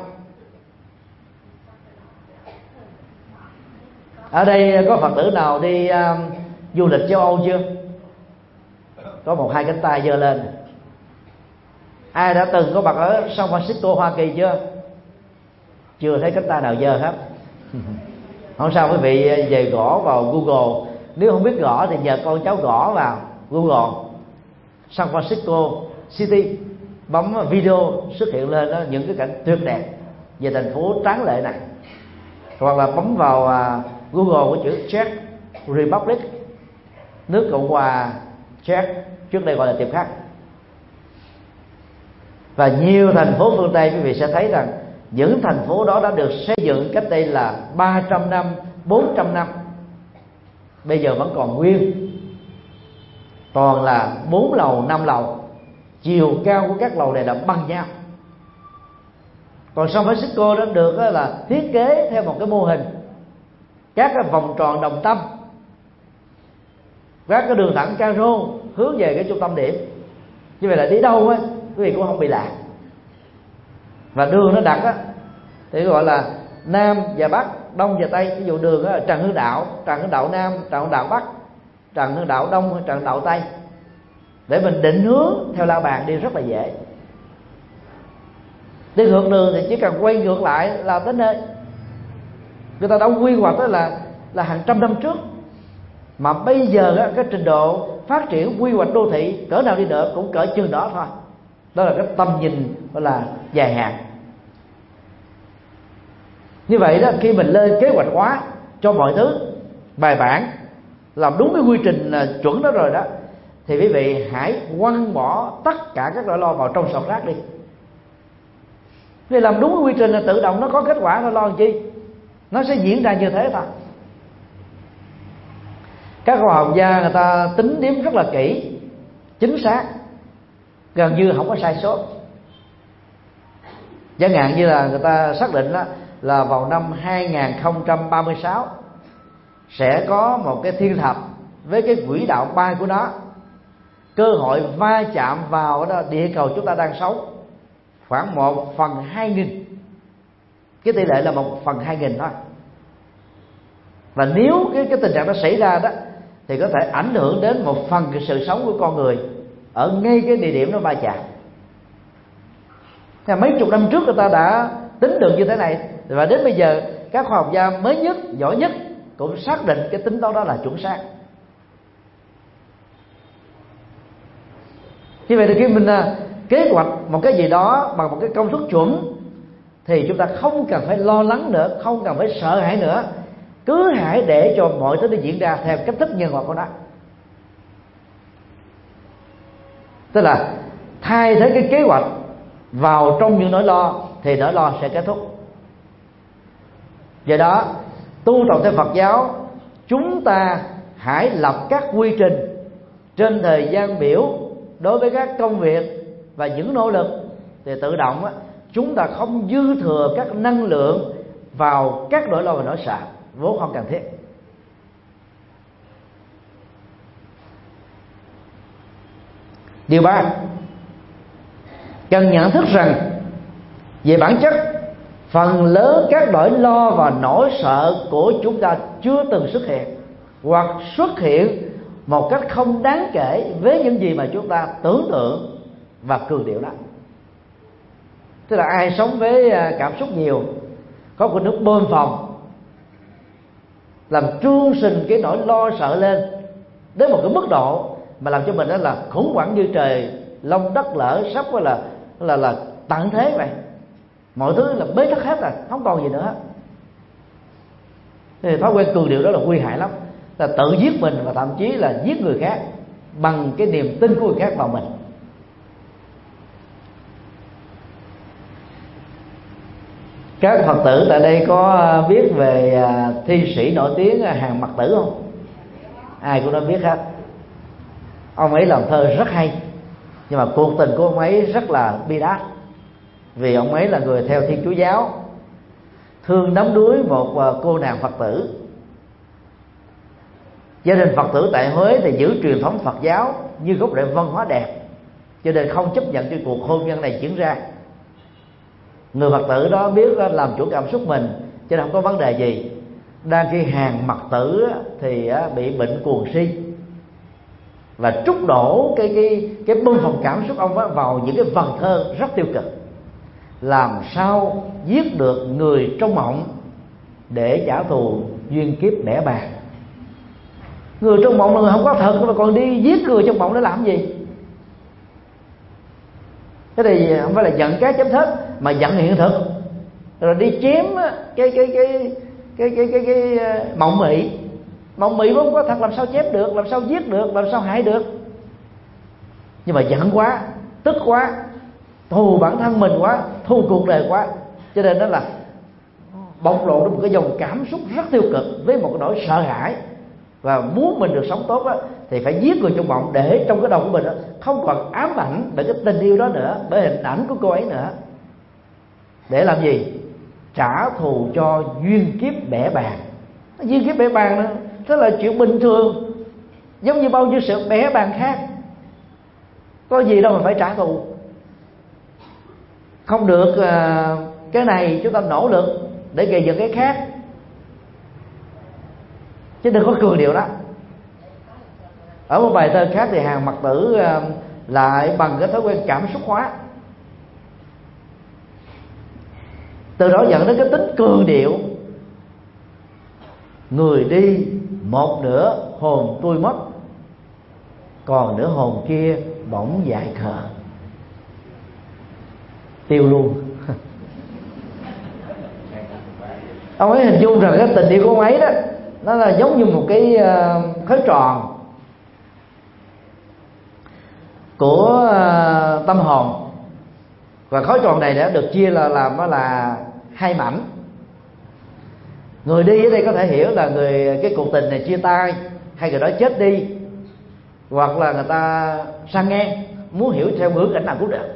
Ở đây có Phật tử nào đi du lịch châu Âu chưa? Có 1-2 cánh tay giơ lên. Ai đã từng có mặt ở San Francisco, Hoa Kỳ chưa? Chưa thấy cánh tay nào giơ hết. Không sao, quý vị về gõ vào Google. Nếu không biết gõ thì nhờ con cháu gõ vào Google San Francisco City, bấm video xuất hiện lên đó những cái cảnh tuyệt đẹp về thành phố tráng lệ này. Hoặc là bấm vào Google của chữ Czech Republic, nước Cộng hòa Czech, trước đây gọi là Tiệp Khắc. Và nhiều thành phố phương Tây quý vị sẽ thấy rằng những thành phố đó đã được xây dựng cách đây là 300 năm, 400 năm, bây giờ vẫn còn nguyên. Toàn là 4 lầu, 5 lầu, chiều cao của các lầu này là bằng nhau. Còn San Francisco đó được là thiết kế theo một cái mô hình các cái vòng tròn đồng tâm, các cái đường thẳng caro hướng về cái trung tâm điểm. Như vậy là đi đâu á quý vị cũng không bị lạc. Và đường nó đặt á thì gọi là Nam và Bắc, Đông và Tây. Ví dụ đường á, Trần Hưng Đạo Nam, Trần Hưng Đạo Bắc, Trần Hưng Đạo Đông, Trần Hưng Đạo Tây, để mình định hướng theo la bàn đi rất là dễ. Đi ngược đường thì chỉ cần quay ngược lại là tới nơi. Người ta đã quy hoạch đó là hàng trăm năm trước. Mà bây giờ á, cái trình độ phát triển quy hoạch đô thị cỡ nào đi nữa cũng cỡ chừng đó thôi. Đó là cái tầm nhìn gọi là dài hạn. Như vậy đó, khi mình lên kế hoạch hóa cho mọi thứ bài bản, làm đúng cái quy trình chuẩn đó rồi đó, thì quý vị hãy quăng bỏ tất cả các nỗi lo vào trong sọt rác đi. Vì làm đúng cái quy trình là tự động nó có kết quả, nó lo làm chi? Nó sẽ diễn ra như thế thôi. Các khoa học gia người ta tính điểm rất là kỹ, chính xác, gần như không có sai sót. Chẳng hạn như là người ta xác định đó, là vào năm 2036 sẽ có một cái thiên thạch với cái quỹ đạo bay của nó, cơ hội va chạm vào đó địa cầu chúng ta đang sống khoảng 1/2000. Cái tỷ lệ là 1/2000 thôi. Và nếu cái tình trạng đó xảy ra đó thì có thể ảnh hưởng đến một phần cái sự sống của con người ở ngay cái địa điểm nó va chạm. Mấy chục năm trước người ta đã tính được như thế này, và đến bây giờ các khoa học gia mới nhất, giỏi nhất cũng xác định cái tính toán đó là chuẩn xác. Như vậy thì khi mình kế hoạch một cái gì đó bằng một cái công thức chuẩn thì chúng ta không cần phải lo lắng nữa, không cần phải sợ hãi nữa. Cứ hãy để cho mọi thứ nó diễn ra theo cách thức nhân quả của nó. Tức là thay thế cái kế hoạch vào trong những nỗi lo thì nỗi lo sẽ kết thúc. Do đó tu tập theo Phật giáo, chúng ta hãy lập các quy trình trên thời gian biểu đối với các công việc và những nỗ lực, thì tự động chúng ta không dư thừa các năng lượng vào các nỗi lo và nỗi sợ vốn không cần thiết. Điều 3, cần nhận thức rằng về bản chất, phần lớn các nỗi lo và nỗi sợ của chúng ta chưa từng xuất hiện, hoặc xuất hiện một cách không đáng kể với những gì mà chúng ta tưởng tượng và cường điệu đó. Tức là ai sống với cảm xúc nhiều, có một nước bơm phòng làm trương sình cái nỗi lo sợ lên đến một cái mức độ mà làm cho mình đó là khủng hoảng như trời long đất lở, sắp là tận thế vậy. Mọi thứ là bế tắc hết rồi, không còn gì nữa. Thì thói quen cường điệu đó là nguy hại lắm, là tự giết mình và thậm chí là giết người khác bằng cái niềm tin của người khác vào mình. Các Phật tử tại đây có biết về thi sĩ nổi tiếng Hàn Mặc Tử không? Ai cũng đã biết hết. Ông ấy làm thơ rất hay, nhưng mà cuộc tình của ông ấy rất là bi đát, vì ông ấy là người theo Thiên Chúa giáo, thương đắm đuối một cô nàng Phật tử. Gia đình Phật tử tại Huế thì giữ truyền thống Phật giáo như gốc rễ văn hóa đẹp, cho nên không chấp nhận cho cuộc hôn nhân này diễn ra. Người Phật tử đó biết làm chủ cảm xúc mình, cho nên không có vấn đề gì. Đang khi Hàn Mặc Tử thì bị bệnh cuồng si và trút đổ cái bưng phòng cảm xúc ông vào những cái vần thơ rất tiêu cực. Làm sao giết được người trong mộng để trả thù duyên kiếp bẻ bàng. Người trong mộng là người không có thật, mà còn đi giết người trong mộng để làm gì? Thế thì không phải là giận cái chấm hết, mà giận hiện thực, rồi đi chém cái mộng mị. Mộng mị không có thật, làm sao chém được, làm sao giết được, làm sao hại được. Nhưng mà giận quá, tức quá, thù bản thân mình quá, thù cuộc đời quá, cho nên đó là bộc lộ một cái dòng cảm xúc rất tiêu cực với một cái nỗi sợ hãi. Và muốn mình được sống tốt thì phải giết người trong mộng, để trong cái đầu của mình không còn ám ảnh bởi cái tình yêu đó nữa, bởi hình ảnh của cô ấy nữa. Để làm gì? Trả thù cho duyên kiếp bẻ bàng. Duyên kiếp bẻ bàng đó là chuyện bình thường, giống như bao nhiêu sự bẻ bàng khác. Có gì đâu mà phải trả thù. Không được cái này chúng ta nỗ lực để gây dựng cái khác, chứ đừng có cường điệu đó. Ở một bài thơ khác thì Hàn Mặc Tử lại bằng cái thói quen cảm xúc hóa, từ đó dẫn đến cái tính cường điệu. Người đi một nửa hồn tôi mất, còn nửa hồn kia bỗng dại khờ. Tiêu luôn. Ông ấy hình dung rằng cái tình yêu của ông ấy đó, nó là giống như một cái khối tròn của tâm hồn, và khối tròn này đã được chia làm là hai mảnh. Người đi ở đây có thể hiểu là cái cuộc tình này chia tay, hay người đó chết đi, hoặc là người ta sang ngang, muốn hiểu theo hướng cảnh nào cũng được.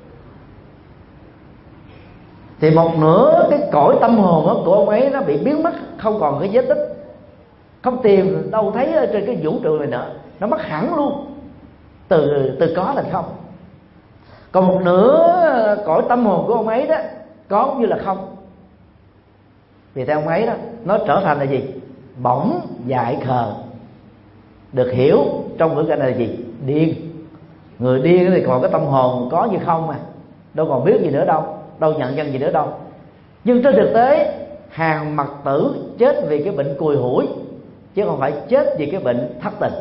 Thì một nửa cái cõi tâm hồn của ông ấy nó bị biến mất, không còn cái vết tích, không tìm đâu thấy ở trên cái vũ trụ này nữa, nó mất hẳn luôn, từ có là không. Còn một nửa cõi tâm hồn của ông ấy đó có cũng như là không. Vì theo ông ấy đó, nó trở thành là gì? Bỗng dại khờ. Được hiểu trong ngữ cảnh này là gì? Điên. Người điên thì còn cái tâm hồn có như không mà, đâu còn biết gì nữa đâu, đâu nhận dân gì nữa đâu. Nhưng trên thực tế Hàn Mặc Tử chết vì cái bệnh cùi hủi, chứ không phải chết vì cái bệnh thất tình.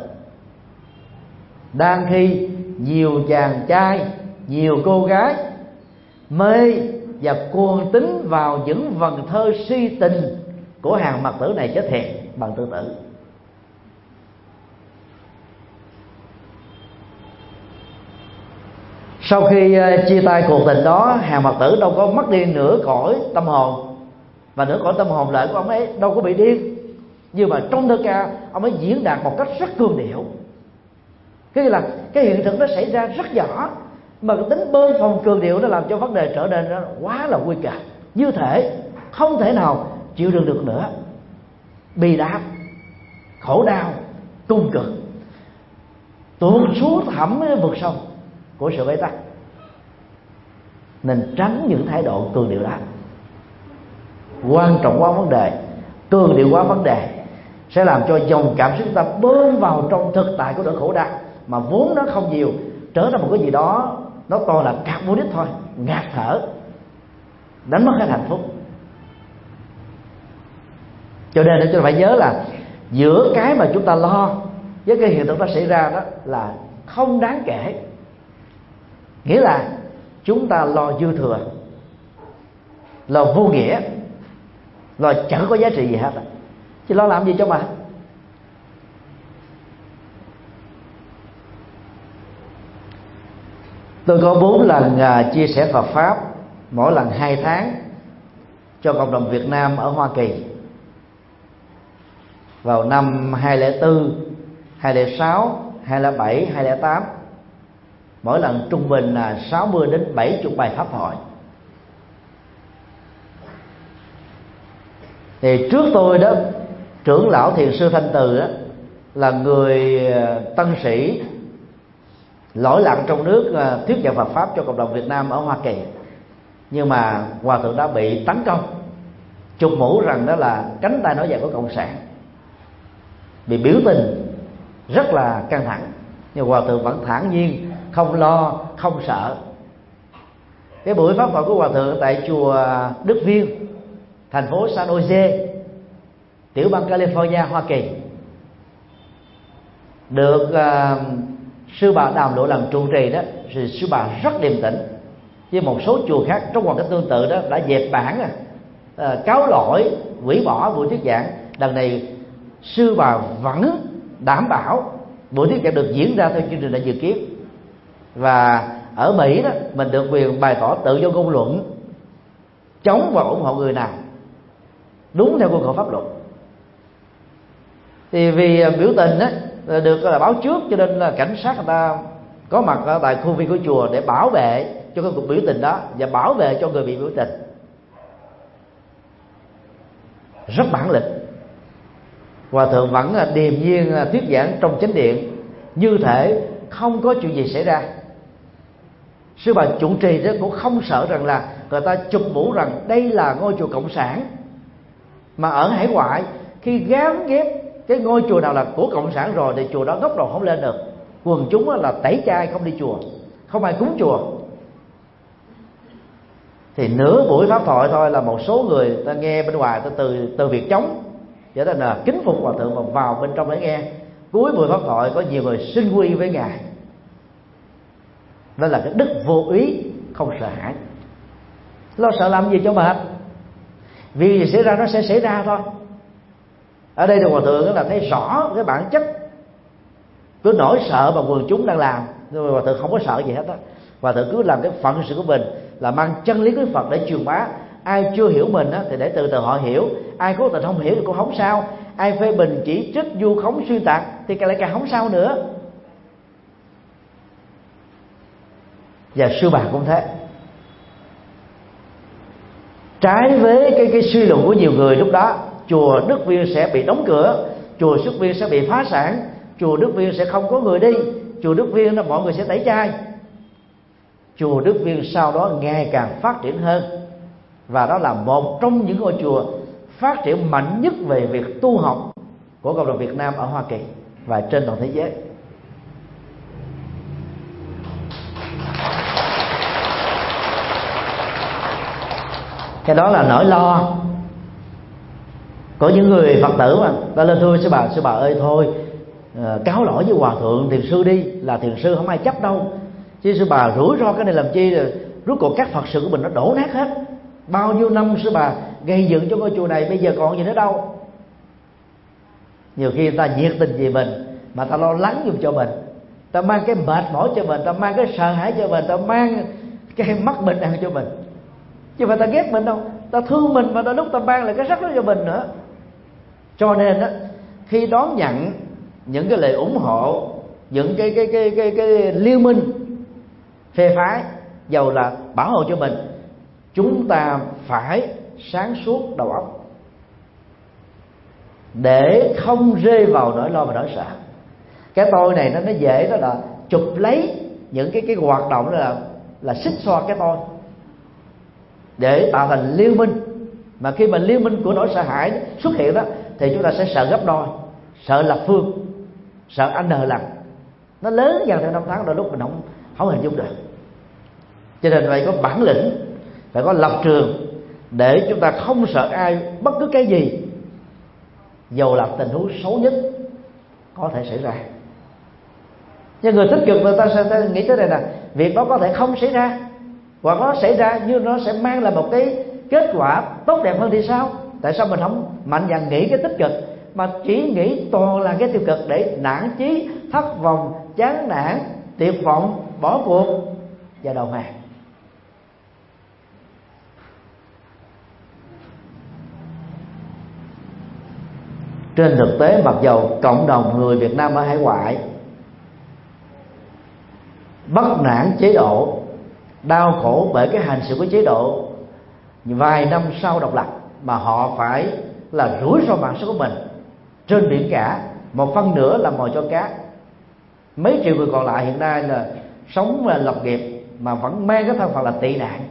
Đang khi nhiều chàng trai, nhiều cô gái mê và cuồng tín vào những vần thơ si tình của Hàn Mặc Tử này chết thiệt bằng tự tử. Sau khi chia tay cuộc tình đó, Hàn Mặc Tử đâu có mất đi nửa cõi tâm hồn, và nửa cõi tâm hồn lợi của ông ấy đâu có bị điên. Nhưng mà trong thơ ca, ông ấy diễn đạt một cách rất cương điệu. Cái là cái hiện thực nó xảy ra rất nhỏ, mà cái tính bơm phòng cường điệu nó làm cho vấn đề trở nên nó quá là nguy kịch, như thể không thể nào chịu đựng được nữa. Bi đát, khổ đau, cung cực, tuột xuống thẳm vực sâu của sự bế tắc. Nên tránh những thái độ cường điệu đó. Quan trọng quá vấn đề, cường điệu quá vấn đề sẽ làm cho dòng cảm xúc ta bơm vào trong thực tại của nỗi khổ đau, mà vốn nó không nhiều, trở thành một cái gì đó nó toàn là carbonic thôi, ngạt thở, đánh mất cái hạnh phúc. Cho nên chúng ta phải nhớ là giữa cái mà chúng ta lo với cái hiện tượng nó xảy ra đó là không đáng kể. Nghĩa là chúng ta lo dư thừa, lo vô nghĩa, lo chẳng có giá trị gì hết. chứ lo làm gì cho mà. Tôi có 4 lần chia sẻ Phật pháp, mỗi lần 2 tháng cho cộng đồng Việt Nam ở Hoa Kỳ. Vào năm 2004, 2006, 2007, 2008, mỗi lần trung bình là 60 đến 70 bài pháp thoại. Thì trước tôi đó, trưởng lão thiền sư Thanh Từ đó, là người tân sĩ lỗi lạc trong nước thuyết giảng Phật pháp cho cộng đồng Việt Nam ở Hoa Kỳ. Nhưng mà hòa thượng đã bị tấn công, chụp mũ rằng đó là cánh tay nói dài của cộng sản, bị biểu tình rất là căng thẳng. Nhưng hòa thượng vẫn thản nhiên, không lo, không sợ. Cái buổi pháp thoại của hòa thượng tại chùa Đức Viên, thành phố San Jose, tiểu bang California, Hoa Kỳ, được sư bà Đàm Lộ làm trụ trì đó. Thì sư bà rất điềm tĩnh. Với một số chùa khác trong hoàn cảnh tương tự đó đã dẹp bản cáo lỗi, hủy bỏ buổi thuyết giảng. Đằng này sư bà vẫn đảm bảo buổi thuyết giảng được diễn ra theo chương trình đã dự kiến. Và ở Mỹ đó, mình được quyền bày tỏ tự do ngôn luận, chống và ủng hộ người nào đúng theo khuôn khổ pháp luật. Thì vì biểu tình á được báo trước, cho nên là cảnh sát người ta có mặt ở tại khu viên của chùa để bảo vệ cho cái cuộc biểu tình đó và bảo vệ cho người bị biểu tình. Rất bản lĩnh. Hòa thượng vẫn điềm nhiên thuyết giảng trong chánh điện như thể không có chuyện gì xảy ra. Sư bà chủ trì đó cũng không sợ rằng là người ta chụp mũ rằng đây là ngôi chùa cộng sản. Mà ở hải ngoại, khi gán ghép cái ngôi chùa nào là của cộng sản rồi thì chùa đó ngóc đầu không lên được. Quần chúng là tẩy chay không đi chùa, không ai cúng chùa. Thì nửa buổi pháp thoại thôi là một số người ta nghe bên ngoài, ta từ việc chống trở thành là kính phục hòa thượng và vào bên trong để nghe. Cuối buổi pháp thoại có nhiều người xin quy với ngài. Đó là cái đức vô ý, không sợ hãi. Lo sợ làm gì cho mệt, vì gì xảy ra nó sẽ xảy ra thôi. Ở đây thì hòa thượng là thấy rõ cái bản chất của nỗi sợ mà quần chúng đang làm. Nhưng mà hòa thượng không có sợ gì hết á. Hòa thượng cứ làm cái phận sự của mình là mang chân lý của Phật để truyền bá. Ai chưa hiểu mình á, thì để từ từ họ hiểu. Ai cố tình không hiểu thì cũng không sao. Ai phê bình chỉ trích vu khống xuyên tạc thì lại càng không sao nữa. Và sư bà cũng thế. Trái với cái suy luận của nhiều người lúc đó, chùa Đức Viên sẽ bị đóng cửa, chùa Xuất Viên sẽ bị phá sản, chùa Đức Viên sẽ không có người đi, chùa Đức Viên là mọi người sẽ tẩy chay. Chùa Đức Viên sau đó ngày càng phát triển hơn, và đó là một trong những ngôi chùa phát triển mạnh nhất về việc tu học của cộng đồng Việt Nam ở Hoa Kỳ và trên toàn thế giới. Cái đó là nỗi lo của những người Phật tử mà ta lên thưa sư bà ơi thôi cáo lỗi với hòa thượng thiền sư đi, là thiền sư không ai chấp đâu, chứ sư bà rủi ro cái này làm chi, rồi rốt cuộc các Phật sự của mình nó đổ nát hết. Bao nhiêu năm sư bà gây dựng cho ngôi chùa này, bây giờ còn gì nữa đâu. Nhiều khi người ta nhiệt tình vì mình mà ta lo lắng giùm cho mình, ta mang cái mệt mỏi cho mình, ta mang cái sợ hãi cho mình, ta mang cái mắc bệnh ăn cho mình, chứ phải ta ghét mình đâu. Ta thương mình mà ta lúc ta mang lại cái rắc đó cho mình nữa. Cho nên á, khi đón nhận những cái lời ủng hộ, những cái liên minh phê phái, dầu là bảo hộ cho mình, chúng ta phải sáng suốt đầu óc để không rơi vào nỗi lo và nỗi sợ. Cái tôi này nó dễ, đó là chụp lấy những cái hoạt động đó là xích xoa cái tôi để tạo thành liên minh. Mà khi mà liên minh của nỗi sợ hãi xuất hiện đó thì chúng ta sẽ sợ gấp đôi, sợ lập phương, sợ anh nờ lần. Nó lớn dần theo năm tháng, đôi lúc mình không hình dung được. Cho nên phải có bản lĩnh, phải có lập trường để chúng ta không sợ ai bất cứ cái gì, dầu là tình huống xấu nhất có thể xảy ra. Nhưng người tích cực người ta sẽ nghĩ tới đây là việc đó có thể không xảy ra, hoặc nó xảy ra nhưng nó sẽ mang lại một cái kết quả tốt đẹp hơn thì sao? Tại sao mình không mạnh dạn nghĩ cái tích cực mà chỉ nghĩ toàn là cái tiêu cực để nản chí, thất vọng, chán nản, tuyệt vọng, bỏ cuộc và đầu hàng. Trên thực tế, mặc dầu cộng đồng người Việt Nam ở hải ngoại bất mãn chế độ, đau khổ bởi cái hành xử của chế độ vài năm sau độc lập, mà họ phải là rủi ro mạng sống của mình trên biển cả, một phần nữa là mồi cho cá. Mấy triệu người còn lại hiện nay là sống và lập nghiệp mà vẫn mang cái thân phận là tị nạn.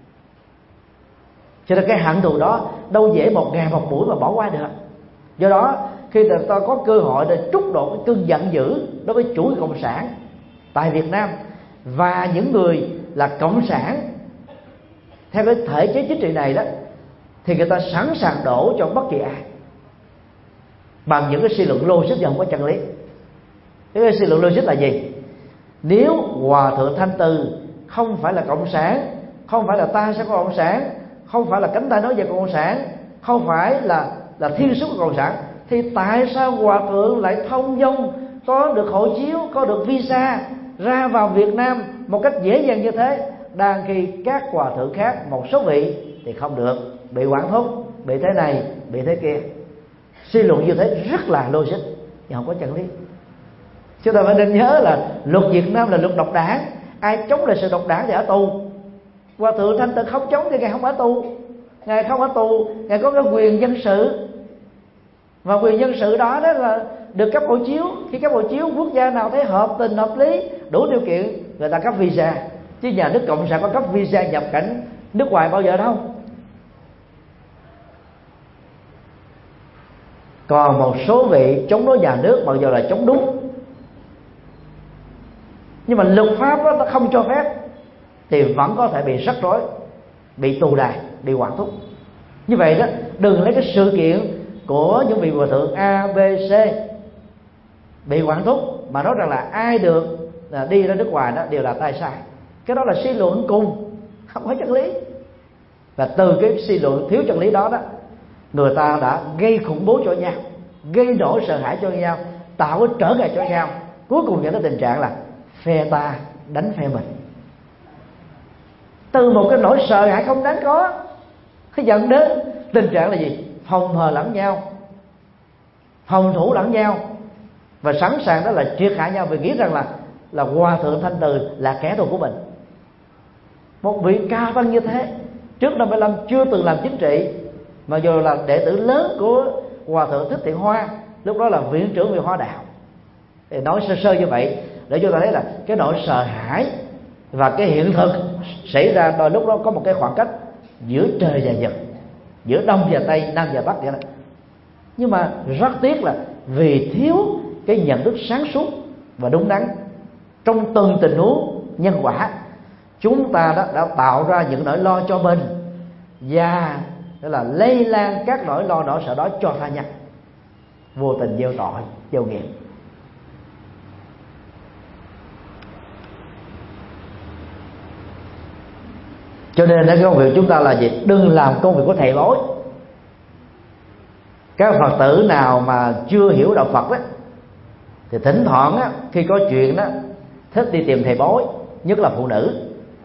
Cho nên cái hận thù đó đâu dễ một ngày một buổi mà bỏ qua được. Do đó khi người ta có cơ hội để trút đột cái cơn giận dữ đối với chủ nghĩa cộng sản tại Việt Nam và những người là cộng sản theo cái thể chế chính trị này đó, thì người ta sẵn sàng đổ cho bất kỳ ai bằng những cái suy luận logic và không có chân lý. Cái suy luận logic là gì? Nếu Hòa thượng Thanh Từ không phải là cộng sản, không phải là ta sẽ có cộng sản, không phải là cánh tay nói về cộng sản, không phải là thiên sứ của cộng sản, thì tại sao Hòa thượng lại thông dong có được hộ chiếu, có được visa ra vào Việt Nam một cách dễ dàng như thế, đang khi các hòa thượng khác, một số vị thì không được, bị quản thúc, bị thế này, bị thế kia. Suy luận như thế rất là logic nhưng không có chân lý. Chúng ta phải nên nhớ là luật Việt Nam là luật độc đảng, ai chống lại sự độc đảng thì ở tù. Hòa thượng Thanh Từ không chống thì ngài không ở tù, ngài không ở tù, ngài có cái quyền dân sự, và quyền dân sự đó là được cấp hộ chiếu. Khi cấp hộ chiếu, quốc gia nào thấy hợp tình hợp lý, đủ điều kiện, người ta cấp visa. Chứ nhà nước cộng sản có cấp visa nhập cảnh nước ngoài bao giờ đâu. Còn một số vị chống đối nhà nước mặc dù là chống đúng, nhưng mà luật pháp đó nó không cho phép, thì vẫn có thể bị rắc rối, bị tù đày, bị quản thúc. Như vậy đó, đừng lấy cái sự kiện của những vị hòa thượng A, B, C bị quản thúc mà nói rằng là ai được đi ra nước ngoài đó đều là tay sai. Cái đó là suy luận cùng, không có chân lý. Và từ cái suy luận thiếu chân lý đó đó, người ta đã gây khủng bố cho nhau, gây nỗi sợ hãi cho nhau, tạo cái trở ngại cho nhau, cuối cùng dẫn đến tình trạng là phe ta đánh phe mình. Từ một cái nỗi sợ hãi không đáng có, cái dẫn đến tình trạng là gì? Phòng hờ lẫn nhau, phòng thủ lẫn nhau, và sẵn sàng đó là triệt hạ nhau vì nghĩ rằng là Hòa thượng Thanh Từ là kẻ thù của mình. Một vị cao tăng như thế trước năm 75 chưa từng làm chính trị, mà dù là đệ tử lớn của Hòa thượng Thích Thiện Hoa, lúc đó là viện trưởng viện Hoa Đạo. Thì nói sơ sơ như vậy để chúng ta thấy là cái nỗi sợ hãi và cái hiện thực xảy ra đôi lúc đó có một cái khoảng cách giữa trời và vực, giữa đông và tây, nam và bắc vậy đó. Nhưng mà rất tiếc là vì thiếu cái nhận thức sáng suốt và đúng đắn trong từng tình huống nhân quả, chúng ta đã tạo ra những nỗi lo cho mình và đó là lây lan các nỗi lo nỗi sợ đó cho tha nhân, vô tình gieo tội gieo nghiệp. Cho nên cái công việc chúng ta là gì? Đừng làm công việc của thầy bói. Các Phật tử nào mà chưa hiểu đạo Phật đó, thì thỉnh thoảng á, khi có chuyện đó thích đi tìm thầy bói, nhất là phụ nữ.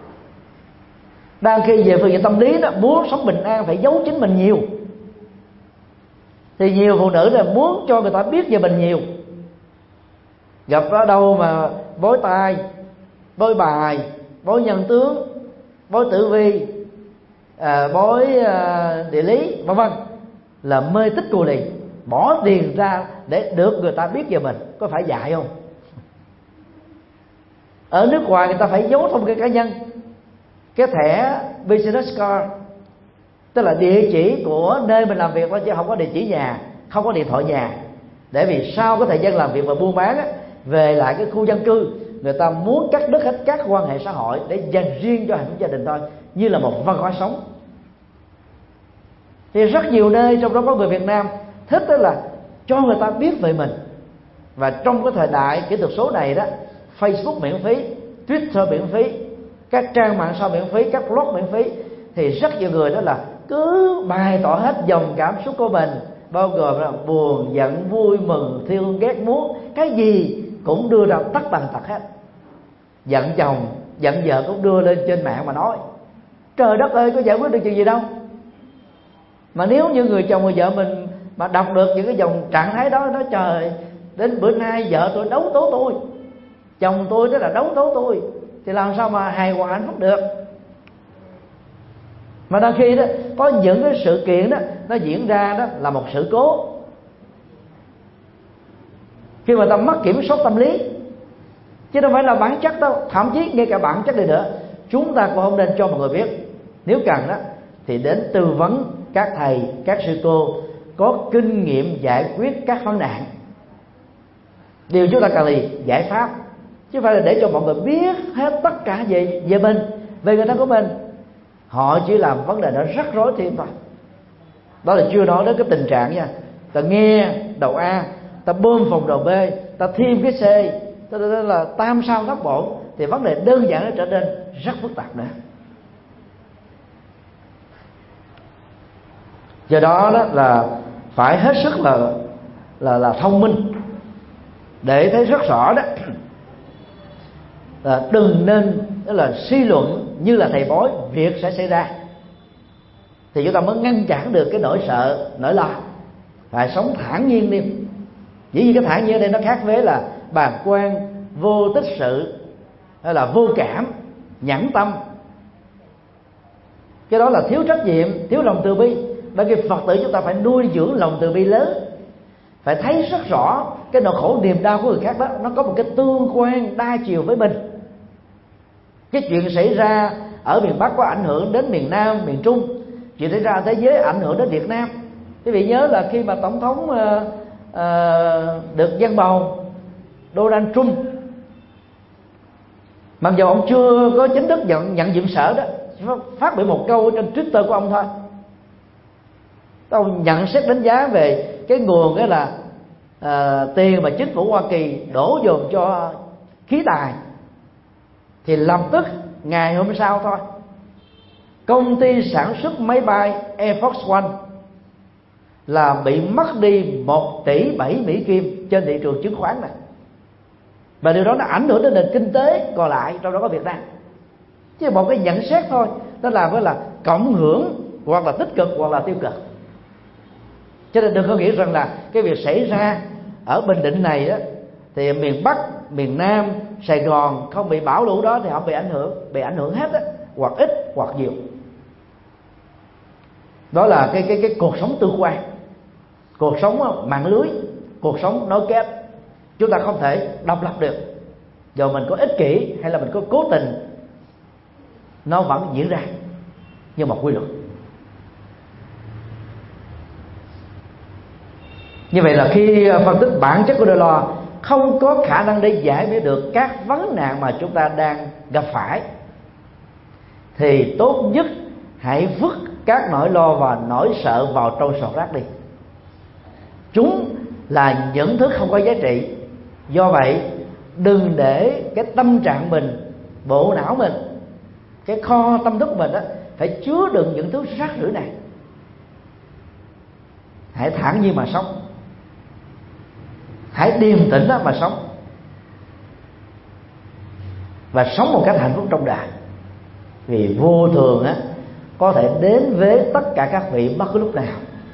Đang khi về phương diện tâm lý đó, muốn sống bình an phải giấu chính mình nhiều, thì nhiều phụ nữ là muốn cho người ta biết về mình nhiều. Gặp ở đâu mà bói tai, bói bài, bói nhân tướng, bói tử vi, bói địa lý, vân vân, là mê tích cù lì, bỏ tiền ra để được người ta biết về mình. Có phải dại không? Ở nước ngoài người ta phải giấu thông tin cá nhân, cái thẻ business card, tức là địa chỉ của nơi mình làm việc, chứ không có địa chỉ nhà, không có điện thoại nhà, để vì sau cái thời gian làm việc và buôn bán á, về lại cái khu dân cư, người ta muốn cắt đứt hết các quan hệ xã hội để dành riêng cho hạnh phúc gia đình thôi, như là một văn hóa sống. Thì rất nhiều nơi, trong đó có người Việt Nam thích đó là cho người ta biết về mình. Và trong cái thời đại kỹ thuật số này đó, Facebook miễn phí, Twitter miễn phí, các trang mạng xã hội miễn phí, các blog miễn phí, thì rất nhiều người đó là cứ bày tỏ hết dòng cảm xúc của mình, bao gồm là buồn, giận, vui, mừng, thương, ghét, muốn, cái gì cũng đưa ra tất tần tật hết. Giận chồng, giận vợ cũng đưa lên trên mạng mà nói. Trời đất ơi, có giải quyết được chuyện gì đâu. Mà nếu như người chồng người vợ mình mà đọc được những cái dòng trạng thái đó, nói trời, đến bữa nay vợ tôi đấu tố tôi, chồng tôi đó là đấu tố tôi, thì làm sao mà hài hòa hạnh phúc được. Mà đôi khi đó có những cái sự kiện đó nó diễn ra đó là một sự cố, khi mà ta mất kiểm soát tâm lý, chứ đâu phải là bản chất đâu. Thậm chí ngay cả bản chất này nữa chúng ta cũng không nên cho mọi người biết. Nếu cần đó thì đến tư vấn các thầy, các sư cô có kinh nghiệm giải quyết các vấn nạn. Điều chúng ta cần là giải pháp, chứ không phải là để cho mọi người biết hết tất cả về mình, về người ta của mình. Họ chỉ làm vấn đề đó rắc rối thêm thôi. Đó là chưa nói đến cái tình trạng nha, ta nghe đầu A, ta bơm phòng đầu B, ta thêm cái C, đó là tam sao thất bổn, thì vấn đề đơn giản nó trở nên rất phức tạp nữa. Do đó đó là phải hết sức là thông minh để thấy rất rõ đó là đừng nên đó là suy luận như là thầy bói việc sẽ xảy ra, thì chúng ta mới ngăn cản được cái nỗi sợ, nỗi lo. Phải sống thản nhiên đi. Dĩ nhiên cái thản nhiên ở đây nó khác với là bàng quan, vô tích sự, hay là vô cảm, nhẫn tâm. Cái đó là thiếu trách nhiệm, thiếu lòng từ bi. Bởi vì Phật tử chúng ta phải nuôi dưỡng lòng từ bi lớn, phải thấy rất rõ cái nỗi khổ niềm đau của người khác đó nó có một cái tương quan đa chiều với mình. Cái chuyện xảy ra ở miền Bắc có ảnh hưởng đến miền Nam, miền Trung. Chuyện xảy ra ở thế giới ảnh hưởng đến Việt Nam. Quý vị nhớ là khi mà tổng thống được dân bầu, Donald Trump, mặc dù ông chưa có chính thức nhận nhiệm sở đó, phát biểu một câu trên Twitter của ông thôi. Ông nhận xét đánh giá về cái nguồn đó là tiền mà chính phủ Hoa Kỳ đổ dồn cho khí tài, thì lập tức ngày hôm sau thôi, công ty sản xuất máy bay Air Force One là bị mất đi 1,7 tỷ Mỹ Kim trên thị trường chứng khoán này. Và điều đó nó ảnh hưởng đến nền kinh tế còn lại, trong đó có Việt Nam. Chứ một cái nhận xét thôi, nó làm với là cộng hưởng hoặc là tích cực hoặc là tiêu cực. Cho nên đừng có nghĩ rằng là cái việc xảy ra ở Bình Định này đó, thì miền Bắc, miền Nam, Sài Gòn không bị bão lũ đó thì không bị ảnh hưởng hết đó, hoặc ít hoặc nhiều. Đó là cái cuộc sống tương quan, cuộc sống mạng lưới, cuộc sống nối kết. Chúng ta không thể độc lập được. Dù mình có ích kỷ hay là mình có cố tình, nó vẫn diễn ra như một quy luật. Như vậy là khi phân tích bản chất của nỗi lo, không có khả năng để giải quyết được các vấn nạn mà chúng ta đang gặp phải, thì tốt nhất hãy vứt các nỗi lo và nỗi sợ vào trong sọt rác đi. Chúng là những thứ không có giá trị. Do vậy đừng để cái tâm trạng mình, bộ não mình, cái kho tâm thức mình đó, phải chứa đựng những thứ rác rưởi này. Hãy thản nhiên mà sống, hãy điềm tĩnh mà sống, và sống một cách hạnh phúc trong đời. Vì vô thường á có thể đến với tất cả các vị bất cứ lúc nào.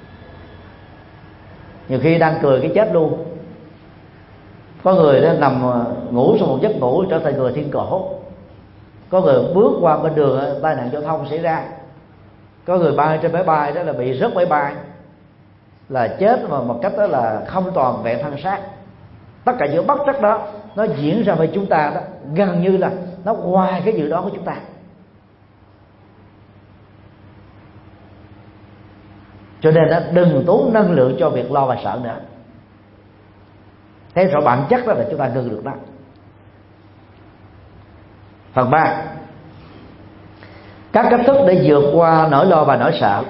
Nhiều khi đang cười cái chết luôn. Có người đó nằm ngủ trong một giấc ngủ trở thành người thiên cổ. Có người bước qua bên đường tai nạn giao thông xảy ra. Có người bay trên máy bay đó là bị rớt máy bay, là chết mà một cách đó là không toàn vẹn thân xác. Tất cả những bất trắc đó nó diễn ra với chúng ta đó, gần như là nó ngoài cái dự đoán của chúng ta. Cho nên đó, đừng tốn năng lượng cho việc lo và sợ nữa. Thế rõ bản chất đó là chúng ta ngừng được đó. Phần 3, các cách thức để vượt qua nỗi lo và nỗi sợ.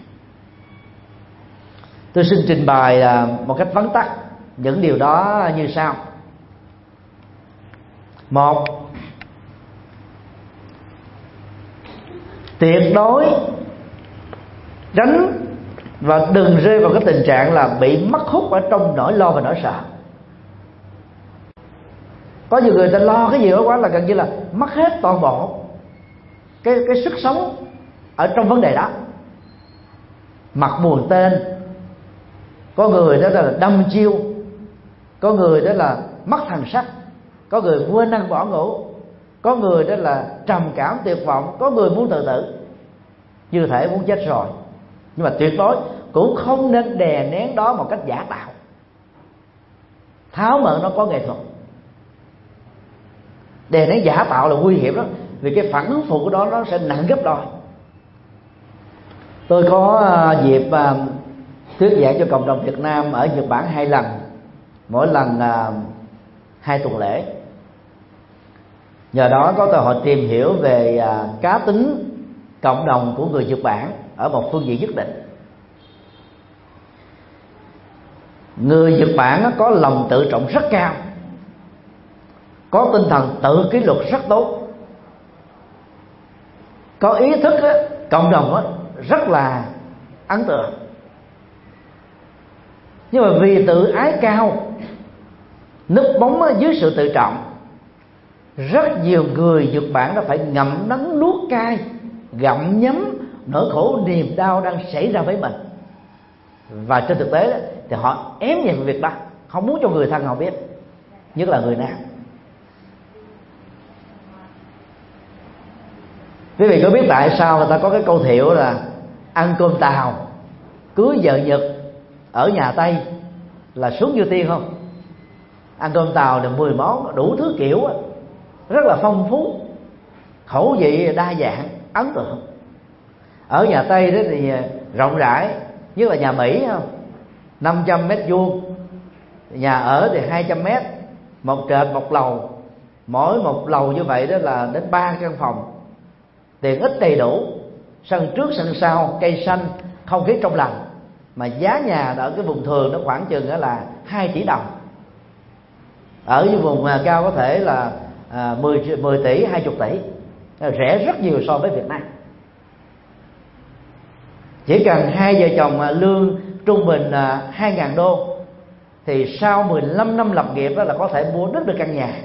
Tôi xin trình bày một cách vắn tắt những điều đó như sau. 1. Tuyệt đối tránh và đừng rơi vào cái tình trạng là bị mắc hút ở trong nỗi lo và nỗi sợ. Có nhiều người ta lo cái gì đó quá là gần như là mất hết toàn bộ cái sức sống ở trong vấn đề đó, mặt buồn tên. Có người đó là đâm chiêu, có người đó là mất thần sắc, có người quên ăn bỏ ngủ, có người đó là trầm cảm tuyệt vọng, có người muốn tự tử, như thể muốn chết rồi. Nhưng mà tuyệt đối cũng không nên đè nén đó một cách giả tạo. Tháo mở nó có nghệ thuật. Đè nén giả tạo là nguy hiểm đó, vì cái phản ứng phụ của đó nó sẽ nặng gấp đôi. Tôi có dịp thuyết giảng cho cộng đồng Việt Nam ở Nhật Bản 2 lần, mỗi lần 2 tuần lễ. Nhờ đó có cơ hội tìm hiểu về cá tính cộng đồng của người Nhật Bản ở một phương diện nhất định. Người Nhật Bản có lòng tự trọng rất cao, có tinh thần tự kỷ luật rất tốt, có ý thức cộng đồng rất là ấn tượng. Nhưng mà vì tự ái cao, núp bóng dưới sự tự trọng, rất nhiều người Nhật Bản đã phải ngậm đắng nuốt cay, gặm nhấm nỗi khổ niềm đau đang xảy ra với mình. Và trên thực tế đó, thì họ ém nhẹm việc đó, không muốn cho người thân họ biết, nhất là người nam. Quý vị có biết tại sao người ta có cái câu thiệu là ăn cơm Tàu, cưới vợ Nhật, ở nhà Tây là sướng như tiên không? Ăn cơm Tàu là 10 món đủ thứ kiểu, rất là phong phú, khẩu vị đa dạng, ấn tượng. Ở nhà Tây đó thì rộng rãi, nhất là nhà Mỹ không? 500 mét vuông, nhà ở thì 200 mét, một trệt một lầu, mỗi một lầu như vậy đó là đến 3 căn phòng, tiện ích đầy đủ, sân trước sân sau, cây xanh, không khí trong lành. Mà giá nhà ở cái vùng thường nó khoảng chừng đó là 2 tỷ đồng, ở những vùng cao có thể là 10 tỷ, 20 tỷ, rẻ rất nhiều so với Việt Nam. Chỉ cần hai vợ chồng lương trung bình 2.000 đô thì sau 15 năm lập nghiệp đó là có thể mua đứt được căn nhà.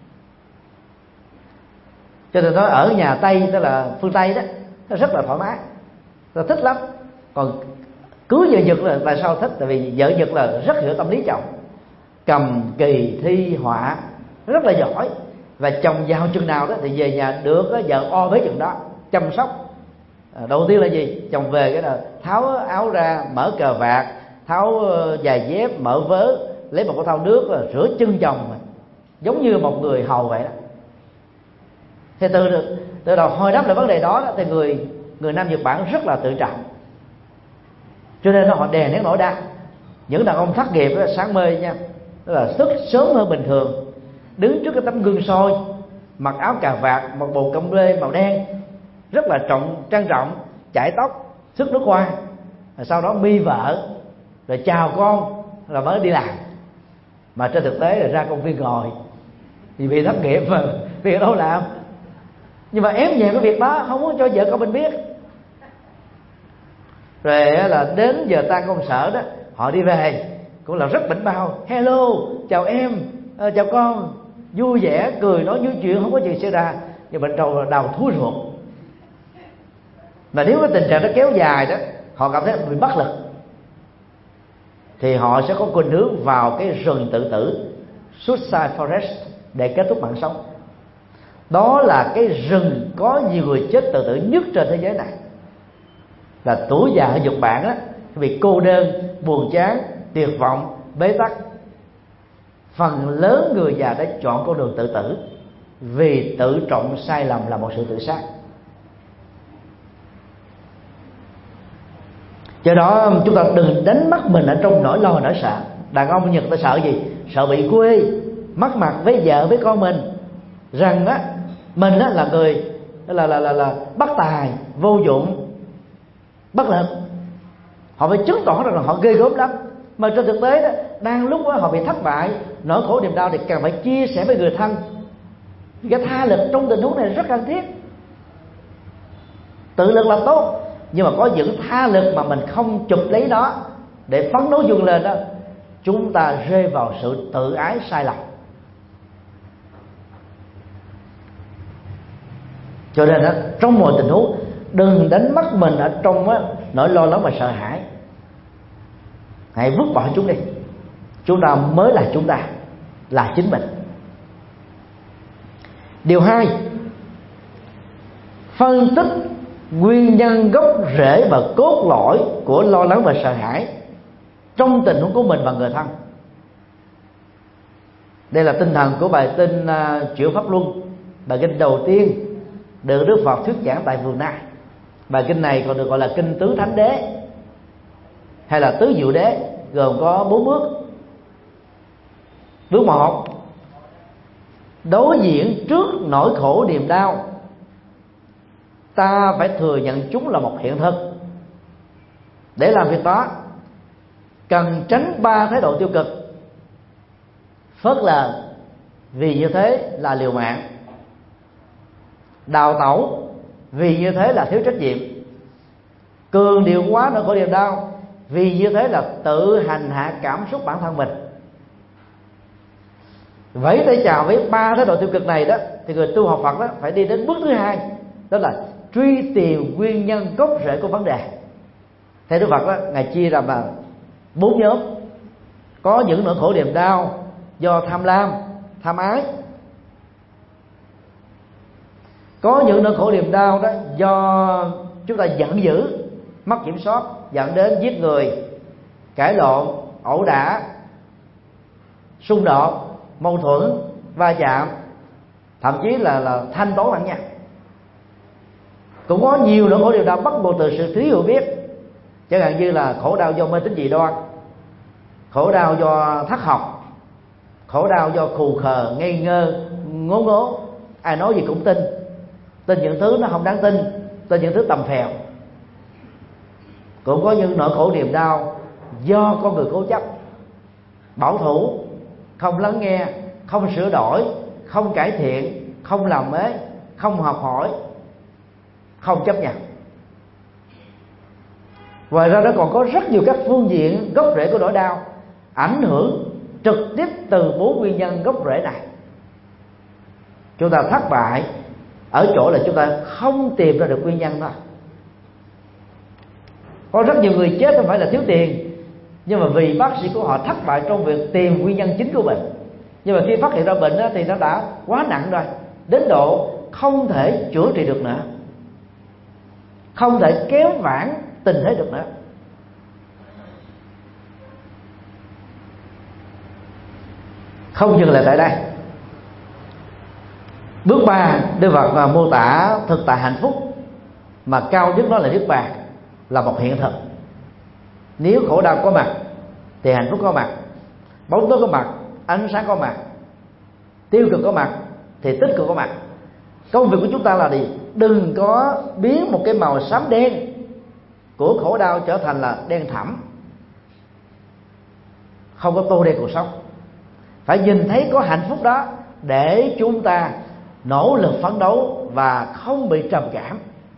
Cho nên nói ở nhà Tây, tức là phương Tây đó, nó rất là thoải mái, tôi thích lắm. Còn cưới vợ Nhật là tại sao thích? Tại vì vợ Nhật là rất hiểu tâm lý chồng, cầm kỳ thi họa rất là giỏi, và chồng vào chừng nào đó thì về nhà được vợ o với chừng đó, chăm sóc. Đầu tiên là gì? Chồng về cái là tháo áo ra, mở cờ vạt, tháo giày dép, mở vớ, lấy một cái thau nước rửa chân chồng, giống như một người hầu vậy đó. Thì từ đầu hồi đáp lại vấn đề đó thì người nam Nhật Bản rất là tự trọng, cho nên họ đè nén nỗi đau. Những đàn ông thất nghiệp đó, sáng mê nha, tức là thức sớm hơn bình thường, đứng trước cái tấm gương soi, mặc áo cà vạt, một bộ cẩm lê màu đen rất là trang trọng, chải tóc, xức nước hoa, rồi sau đó mi vợ, rồi chào con, rồi mới đi làm. Mà trên thực tế là ra công viên ngồi, vì bị thất nghiệp mà việc đâu làm. Nhưng mà ém nhẹm cái việc đó, không muốn cho vợ con mình biết. Rồi là đến giờ tan công sở đó, họ đi về cũng là rất bảnh bao, hello, chào em, chào con, vui vẻ, cười nói như chuyện không có gì xảy ra. Nhưng bên trong là đau thúi ruột. Mà nếu cái tình trạng đó kéo dài đó, họ cảm thấy bị bất lực, thì họ sẽ có khuynh hướng vào cái rừng tự tử, suicide forest, để kết thúc mạng sống. Đó là cái rừng có nhiều người chết tự tử nhất trên thế giới này. Là tuổi già ở Nhật Bản á, vì cô đơn, buồn chán, tuyệt vọng, bế tắc, phần lớn người già đã chọn con đường tự tử, vì tự trọng sai lầm là một sự tự sát. Do đó chúng ta đừng đánh mất mình ở trong nỗi lo nỗi sợ. Đàn ông Nhật ta sợ gì? Sợ bị quê, mất mặt với vợ với con mình, rằng á mình á là người là bất tài, vô dụng, bất lực. Họ phải chứng tỏ rằng là họ ghê gớm lắm. Mà trên thực tế đó, đang lúc đó họ bị thất bại, nỗi khổ niềm đau, thì cần phải chia sẻ với người thân. Cái tha lực trong tình huống này rất cần thiết. Tự lực là tốt, nhưng mà có những tha lực mà mình không chụp lấy nó để phấn đấu vươn lên đó, chúng ta rơi vào sự tự ái sai lầm. Cho nên đó, trong mọi tình huống đừng đánh mất mình ở trong nỗi lo lắng và sợ hãi. Hãy vứt bỏ chúng đi. Chúng ta mới là chúng ta, là chính mình. Điều 2, phân tích nguyên nhân gốc rễ và cốt lõi của lo lắng và sợ hãi trong tình huống của mình và người thân. Đây là tinh thần của bài kinh Chuyển Pháp Luân, bài kinh đầu tiên được Đức Phật thuyết giảng tại Vườn Na. Bài kinh này còn được gọi là kinh Tứ Thánh Đế hay là Tứ Diệu Đế, gồm có 4 bước. Bước 1, đối diện trước nỗi khổ niềm đau, ta phải thừa nhận chúng là một hiện thực. Để làm việc đó, cần tránh 3 thái độ tiêu cực. Phớt lờ vì như thế là liều mạng, đào tẩu vì như thế là thiếu trách nhiệm, cường điệu quá nỗi khổ niềm đau vì như thế là tự hành hạ cảm xúc bản thân mình. Vẫy tay chào với 3 thái độ tiêu cực này đó, thì người tu học Phật đó phải đi đến bước thứ 2, đó là truy tìm nguyên nhân gốc rễ của vấn đề. Theo Đức Phật đó, Ngài chia ra là 4 nhóm. Có những nỗi khổ niềm đau do tham lam, tham ái. Có những nỗi khổ niềm đau đó do chúng ta giận dữ, mất kiểm soát, dẫn đến giết người, cãi lộn, ẩu đả, xung đột, mâu thuẫn, va chạm, thậm chí là thanh tố lẫn nhau. Cũng có nhiều nỗi khổ niềm đau bắt nguồn từ sự thiếu hiểu biết, chẳng hạn như là khổ đau do mê tín dị đoan, khổ đau do thất học, khổ đau do khù khờ, ngây ngơ, ngố ngố, ai nói gì cũng tin những thứ nó không đáng tin những thứ tầm phèo. Cũng có những nỗi khổ niềm đau do con người cố chấp, bảo thủ, không lắng nghe, không sửa đổi, không cải thiện, không làm mới, không học hỏi, không chấp nhận. Ngoài ra nó còn có rất nhiều các phương diện gốc rễ của nỗi đau ảnh hưởng trực tiếp từ 4 nguyên nhân gốc rễ này. Chúng ta thất bại ở chỗ là chúng ta không tìm ra được nguyên nhân thôi. Có rất nhiều người chết không phải là thiếu tiền, nhưng mà vì bác sĩ của họ thất bại trong việc tìm nguyên nhân chính của bệnh. Nhưng mà khi phát hiện ra bệnh đó, thì nó đã quá nặng rồi, đến độ không thể chữa trị được nữa, không thể kéo vãn tình thế được nữa. Không dừng lại tại đây. Bước 3, Đức Phật mô tả thực tại hạnh phúc mà cao nhất đó là Niết Bàn, là một hiện thực. Nếu khổ đau có mặt thì hạnh phúc có mặt, bóng tối có mặt, ánh sáng có mặt, tiêu cực có mặt thì tích cực có mặt. Công việc của chúng ta là gì? Đừng có biến một cái màu xám đen của khổ đau trở thành là đen thẳm, không có tô đen cuộc sống. Phải nhìn thấy có hạnh phúc đó để chúng ta nỗ lực phấn đấu và không bị trầm cảm.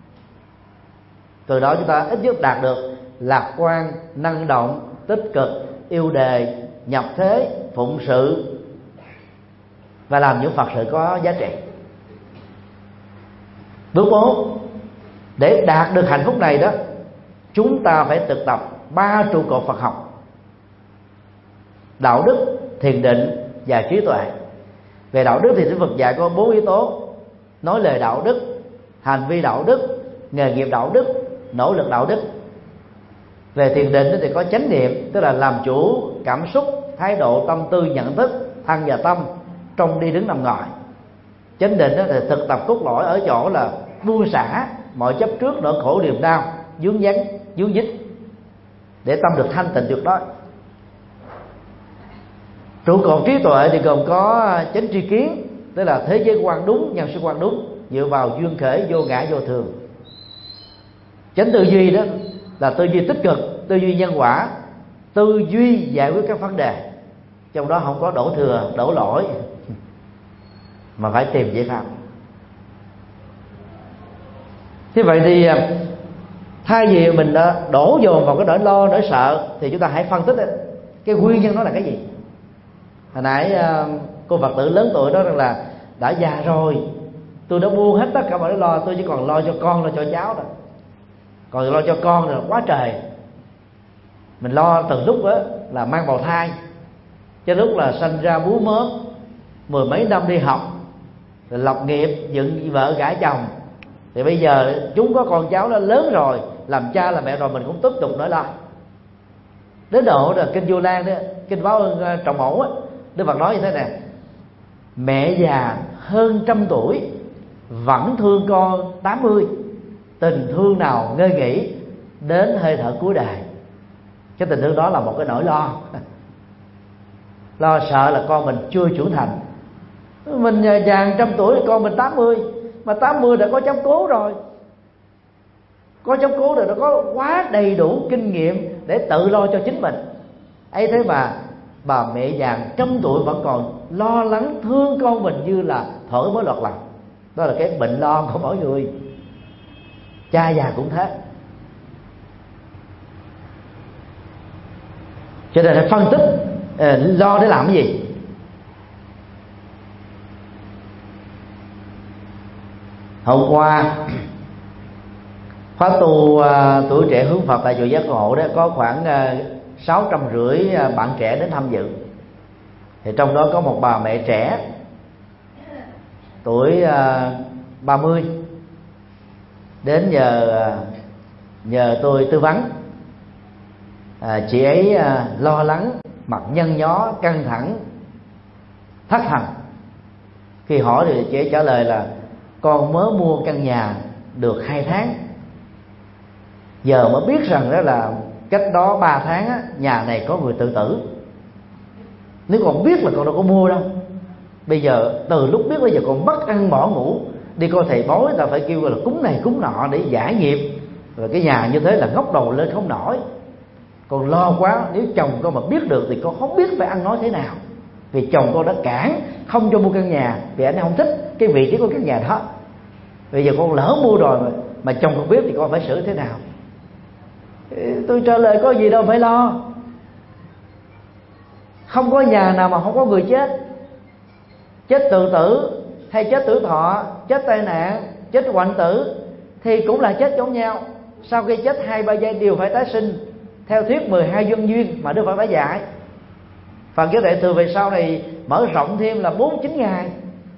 Từ đó chúng ta ít nhất đạt được lạc quan, năng động, tích cực, yêu đề, nhập thế, phụng sự và làm những Phật sự có giá trị. Bước 4, để đạt được hạnh phúc này đó, chúng ta phải thực tập 3 trụ cột Phật học: đạo đức, thiền định và trí tuệ. Về đạo đức thì Đức Phật dạy có 4 yếu tố: nói lời đạo đức, hành vi đạo đức, nghề nghiệp đạo đức, nỗ lực đạo đức. Về thiền định thì có chánh niệm, tức là làm chủ cảm xúc, thái độ, tâm tư, nhận thức, thân và tâm trong đi đứng nằm ngồi. Chánh định thì thực tập cốt lõi ở chỗ là buông xả mọi chấp trước, nỗi khổ niềm đau, vướng dán, vướng dính, để tâm được thanh tịnh tuyệt đối. Trụ cột trí tuệ thì gồm có chánh tri kiến, tức là thế giới quan đúng, nhân sinh quan đúng, dựa vào duyên khởi, vô ngã, vô thường. Chánh tư duy đó là tư duy tích cực, tư duy nhân quả, tư duy giải quyết các vấn đề, trong đó không có đổ thừa, đổ lỗi, mà phải tìm giải pháp. Thế vậy thì Thay vì mình đổ dồn vào cái nỗi lo, nỗi sợ, thì chúng ta hãy phân tích cái nguyên nhân nó là cái gì. Hồi nãy cô Phật tử lớn tuổi đó rằng là đã già rồi, tôi đã buông hết tất cả mọi nỗi lo, tôi chỉ còn lo cho con, lo cho cháu rồi. Còn lo cho con là quá trời. Mình lo từ lúc đó là mang bào thai cho lúc là sanh ra bú mớm, 10 mấy năm đi học, rồi lập nghiệp, dựng vợ gả chồng, thì bây giờ chúng có con cháu nó lớn rồi, làm cha làm mẹ rồi, mình cũng tiếp tục nỗi lo. Đến độ là kinh Vu Lan đó, kinh Báo Ơn Trọng Mẫu á, Đức Phật nói như thế này: mẹ già hơn 100 tuổi vẫn thương con 80, tình thương nào ngơi nghỉ đến hơi thở cuối đời. Cái tình thương đó là một cái nỗi lo. Lo sợ là con mình chưa trưởng thành. Mình già 100 tuổi, con mình 80, mà 80 đã có cháu cố rồi, có cháu cố rồi, nó có quá đầy đủ kinh nghiệm để tự lo cho chính mình. ấy thế mà bà mẹ già 100 tuổi vẫn còn lo lắng thương con mình như là thổi mới lọt lòng. Đó là cái bệnh lo của mỗi người. Cha già cũng thế. Cho nên phải phân tích lo để làm cái gì. Hôm qua khóa tu tuổi trẻ hướng Phật tại chùa Giác Ngộ đó có khoảng 650 bạn trẻ đến tham dự. Thì trong đó có một bà mẹ trẻ tuổi 30 đến nhờ tôi tư vấn. Chị ấy lo lắng, mặt nhăn nhó, căng thẳng, thất thần. Khi hỏi thì chị ấy trả lời là con mới mua căn nhà được 2 tháng, giờ mới biết rằng đó là cách đó 3 tháng á, nhà này có người tự tử. Nếu còn biết là con đâu có mua đâu. Bây giờ từ lúc biết bây giờ còn mất ăn bỏ ngủ, đi coi thầy bói ta phải kêu là cúng này cúng nọ để giải nghiệp, rồi cái nhà như thế là ngóc đầu lên không nổi. Còn lo quá, nếu chồng con mà biết được thì con không biết phải ăn nói thế nào. Vì chồng con đã cản không cho mua căn nhà vì anh không thích cái vị trí của căn nhà đó. Bây giờ con lỡ mua rồi mà chồng con biết thì con phải xử thế nào. Tôi trả lời có gì đâu phải lo. Không có nhà nào mà không có người chết. Chết tự tử hay chết tử thọ, chết tai nạn, chết hoạn tử thì cũng là chết giống nhau. Sau khi chết 2-3 giây đều phải tái sinh theo thuyết 12 nhân duyên mà Đức Phật đã dạy. Phần giới đại thừa về sau này mở rộng thêm là 49 ngày.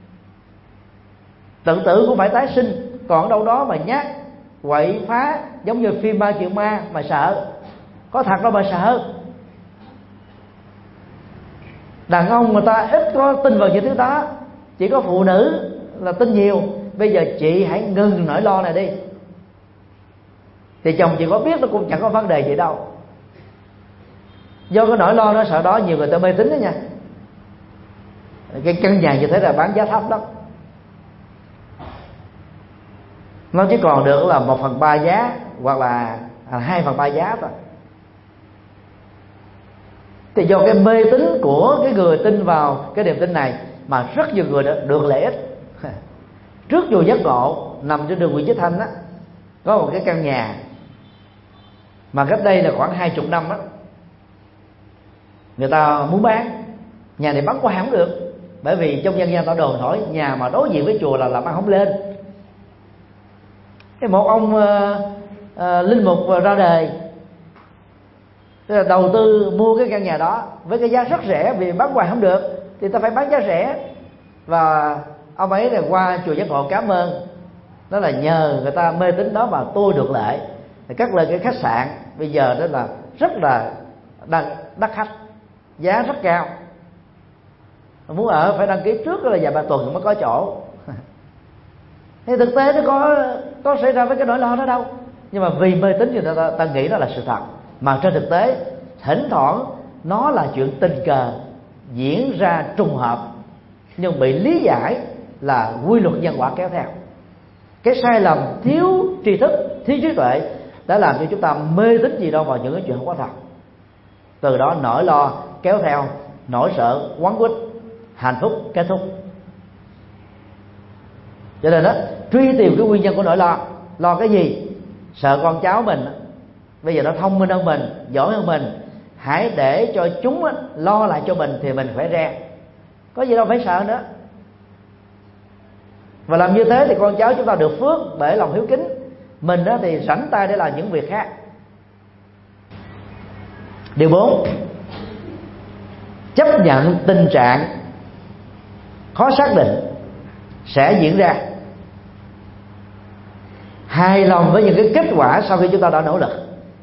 Tự tử cũng phải tái sinh. Còn đâu đó mà nhát quậy phá giống như phim 3 triệu ma mà sợ. Có thật đâu mà sợ. Đàn ông người ta ít có tin vào những thứ đó, chỉ có phụ nữ là tin nhiều. Bây giờ chị hãy ngừng nỗi lo này đi, thì chồng chị có biết nó cũng chẳng có vấn đề gì đâu. Do cái nỗi lo nó sợ đó, nhiều người ta mê tín đó nha. Cái căn nhà như thế là bán giá thấp lắm, nó chỉ còn được là 1/3 giá hoặc là 2/3 giá thôi. Thì do cái mê tín của cái người tin vào cái niềm tin này mà rất nhiều người đã được lợi ích. Trước chùa Giác Ngộ nằm trên đường Nguyễn Chí Thanh á, có một cái căn nhà mà cách đây là khoảng 20 năm á, người ta muốn bán. Nhà này bán qua không được, bởi vì trong dân gian ta đồn thổi nhà mà đối diện với chùa là làm ăn không lên. Cái một ông linh mục ra đời, tức là đầu tư mua cái căn nhà đó với cái giá rất rẻ, vì bán hoài không được thì ta phải bán giá rẻ. Và ông ấy là qua chùa Giác Ngộ cảm ơn, đó là nhờ người ta mê tín đó mà tôi được lợi. Thì cắt lên cái khách sạn bây giờ đó là rất là đắt khách, giá rất cao. Muốn ở phải đăng ký trước, đó là vài ba tuần mới có chỗ. Thì thực tế nó có xảy ra với cái nỗi lo đó đâu. Nhưng mà vì mê tín thì ta nghĩ đó là sự thật. Mà trên thực tế thỉnh thoảng nó là chuyện tình cờ diễn ra trùng hợp, nhưng bị lý giải là quy luật nhân quả kéo theo. Cái sai lầm thiếu tri thức, thiếu trí tuệ đã làm cho chúng ta mê tín gì đâu vào những cái chuyện không có thật. Từ đó nỗi lo kéo theo nỗi sợ quấn quýt, hạnh phúc kết thúc. Cho nên đó, truy tìm cái nguyên nhân của nỗi lo. Lo cái gì? sợ con cháu mình bây giờ nó thông minh hơn mình, giỏi hơn mình, hãy để cho chúng lo lại cho mình thì mình khỏe re, có gì đâu phải sợ nữa. Và làm như thế thì con cháu chúng ta được phước bởi lòng hiếu kính, mình thì rảnh tay để làm những việc khác. Điều 4, chấp nhận tình trạng khó xác định sẽ diễn ra, hài lòng với những cái kết quả sau khi chúng ta đã nỗ lực,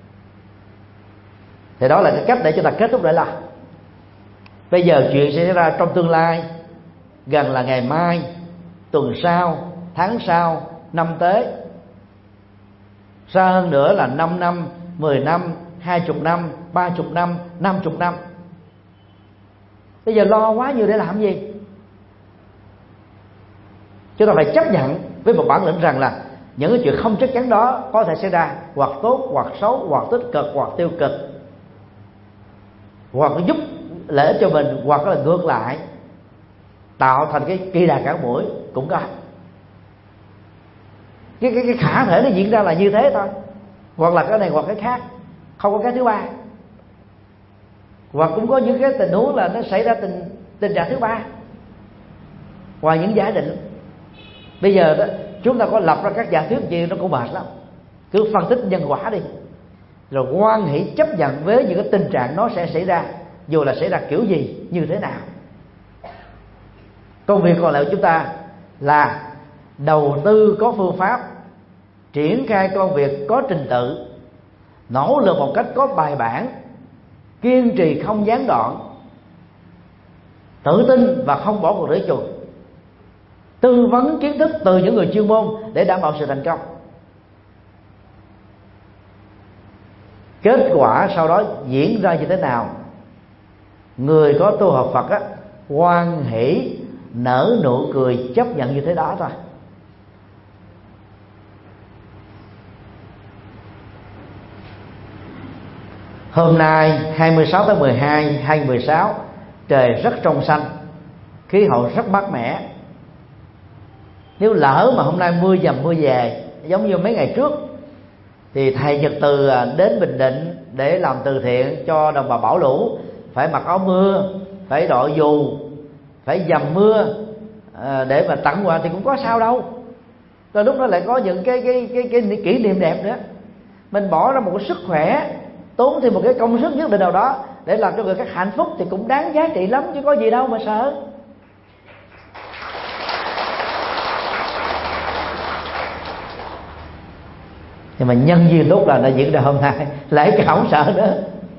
thì đó là cái cách để chúng ta kết thúc nỗi lo. Bây giờ chuyện sẽ xảy ra trong tương lai, gần là ngày mai, tuần sau, tháng sau, năm tới, xa hơn nữa là 5 năm, 10 năm, 20 năm, 30 năm, 50 năm. Bây giờ lo quá nhiều để làm gì? Chúng ta phải chấp nhận với một bản lĩnh rằng là những cái chuyện không chắc chắn đó có thể xảy ra, hoặc tốt, hoặc xấu, hoặc tích cực, hoặc tiêu cực, hoặc giúp lợi ích cho mình, hoặc là ngược lại tạo thành cái kỳ đà cản mũi cũng có. Cái khả thể nó diễn ra là như thế thôi, hoặc là cái này hoặc cái khác, không có cái thứ ba. Hoặc cũng có những cái tình huống là nó xảy ra tình trạng thứ ba ngoài những giả định. Bây giờ đó, chúng ta có lập ra các giả thuyết gì nó cũng mệt lắm, cứ phân tích nhân quả đi, rồi hoan hỷ chấp nhận với những cái tình trạng nó sẽ xảy ra, dù là xảy ra kiểu gì, như thế nào. Công việc còn lại của chúng ta là đầu tư có phương pháp, triển khai công việc có trình tự, nỗ lực một cách có bài bản, kiên trì không gián đoạn, tự tin và không bỏ cuộc rửa chuột, tư vấn kiến thức từ những người chuyên môn để đảm bảo sự thành công. Kết quả sau đó diễn ra như thế nào, người có tu học Phật hoan hỷ nở nụ cười chấp nhận như thế đó thôi. Hôm nay 26 tháng 12 2016, trời rất trong xanh, khí hậu rất mát mẻ. Nếu lỡ mà hôm nay mưa dầm mưa về giống như mấy ngày trước, thì thầy Nhật Từ đến Bình Định để làm từ thiện cho đồng bào bão lũ, phải mặc áo mưa, phải đội dù, phải dầm mưa để mà tặng quà thì cũng có sao đâu. Rồi lúc đó lại có những cái kỷ niệm đẹp nữa. Mình bỏ ra một cái sức khỏe, tốn thêm một cái công sức nhất định nào đó để làm cho người khác hạnh phúc thì cũng đáng giá trị lắm, chứ có gì đâu mà sợ. Nhưng mà nhân duyên lúc là nó diễn ra hôm nay, lại cái không sợ nữa.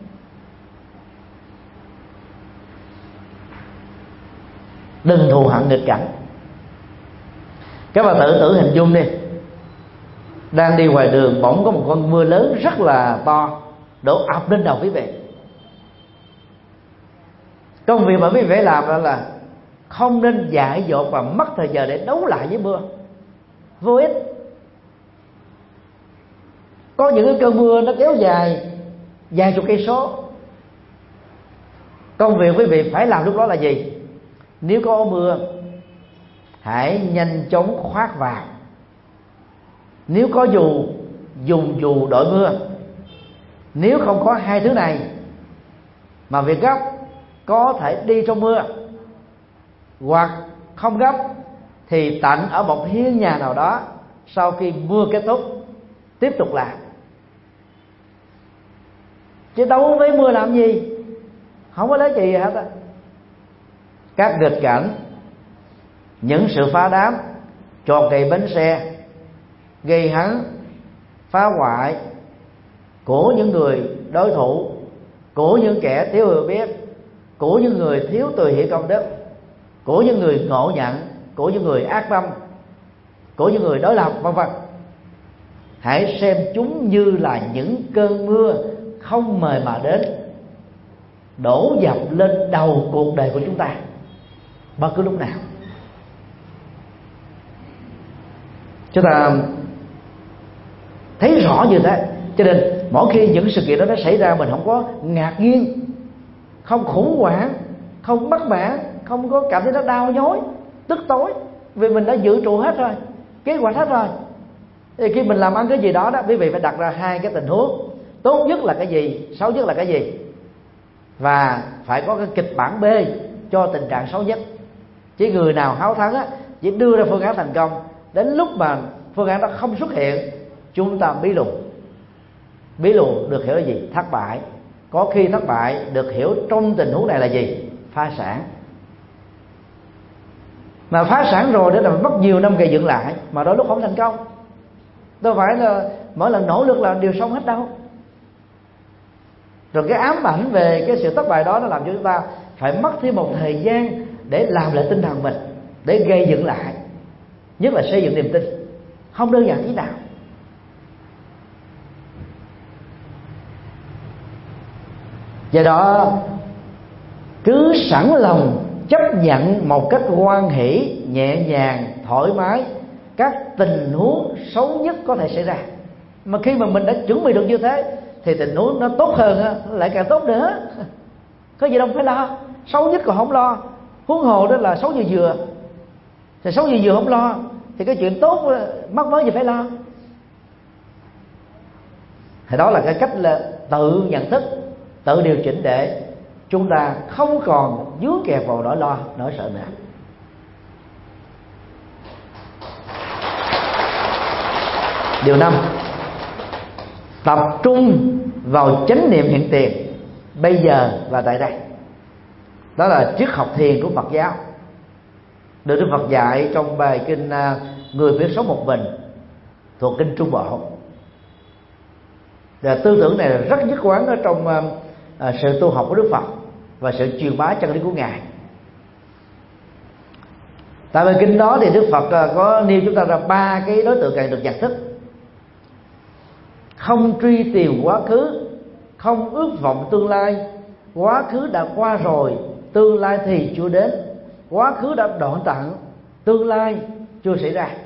Đừng thù hận nghịch cảnh. Các bạn tự hình dung đi, đang đi ngoài đường bỗng có một con mưa lớn rất là to đổ ập lên đầu quý vị. Công việc mà quý vị phải làm đó là không nên dại dột và mất thời giờ để đấu lại với mưa, vô ích. Có những cái cơn mưa nó kéo dài vài chục cây số. Công việc quý vị phải làm lúc đó là gì? Nếu có mưa, hãy nhanh chóng khoác vào. Nếu có dù, dùng dù đội mưa. Nếu không có hai thứ này mà việc gấp, có thể đi trong mưa, hoặc không gấp thì tạnh ở một hiên nhà nào đó, sau khi mưa kết thúc tiếp tục làm. Chứ đấu với mưa làm gì, không có lấy gì hết á. Các nghịch cảnh, những sự phá đám, tròn cày bánh xe, gây hấn, phá hoại của những người đối thủ, của những kẻ thiếu hiểu biết, của những người thiếu từ hiểu công đức, của những người ngộ nhận, của những người ác tâm, của những người đối lập, vân vân. Hãy xem chúng như là những cơn mưa không mời mà đến, đổ dập lên đầu cuộc đời của chúng ta bất cứ lúc nào. Chúng ta thấy rõ như thế, cho nên mỗi khi những sự kiện đó nó xảy ra, mình không có ngạc nhiên, không khủng hoảng, không bất mãn, không có cảm thấy nó đau nhói, tức tối, vì mình đã dự trù hết rồi, kế hoạch hết rồi. Thì khi mình làm ăn cái gì đó đó, quý vị phải đặt ra hai cái tình huống: tốt nhất là cái gì, xấu nhất là cái gì, và phải có cái kịch bản B cho tình trạng xấu nhất. Chỉ người nào háo thắng á, chỉ đưa ra phương án thành công, đến lúc mà phương án đó không xuất hiện, chúng ta bí lù. Bí lù được hiểu là gì? Thất bại. Có khi thất bại được hiểu trong tình huống này là gì? Phá sản. Mà phá sản rồi để làm mất nhiều năm gây dựng lại, mà đôi lúc không thành công. Đâu phải là mỗi lần nỗ lực là đều xong hết đâu. Rồi cái ám ảnh về cái sự thất bại đó nó làm cho chúng ta phải mất thêm một thời gian để làm lại tinh thần mình, để gây dựng lại, nhất là xây dựng niềm tin. Không đơn giản tí nào. Do đó cứ sẵn lòng chấp nhận một cách hoan hỷ, nhẹ nhàng, thoải mái các tình huống xấu nhất có thể xảy ra. Mà khi mà mình đã chuẩn bị được như thế thì tình huống nó tốt hơn, lại càng tốt nữa. Có gì đâu phải lo. Xấu nhất còn không lo, huống hồ đó là xấu vừa vừa. Thì xấu vừa vừa không lo thì cái chuyện tốt mắc mới gì phải lo. Thì đó là cái cách là tự nhận thức, tự điều chỉnh để chúng ta không còn vướng kẹt vào nỗi lo, nỗi sợ nữa. Điều 5: tập trung vào chánh niệm hiện tiền, bây giờ và tại đây. Đó là triết học thiền của Phật giáo, được Đức Phật dạy trong bài kinh Người biết sống một mình thuộc kinh Trung Bộ. Và tư tưởng này là rất nhất quán ở trong sự tu học của Đức Phật và sự truyền bá chân lý của Ngài. Tại bài kinh đó thì Đức Phật có nêu chúng ta ra 3 cái đối tượng cần được nhận thức: không truy tìm quá khứ, không ước vọng tương lai. Quá khứ đã qua rồi, tương lai thì chưa đến. Quá khứ đã đoạn tận, tương lai chưa xảy ra.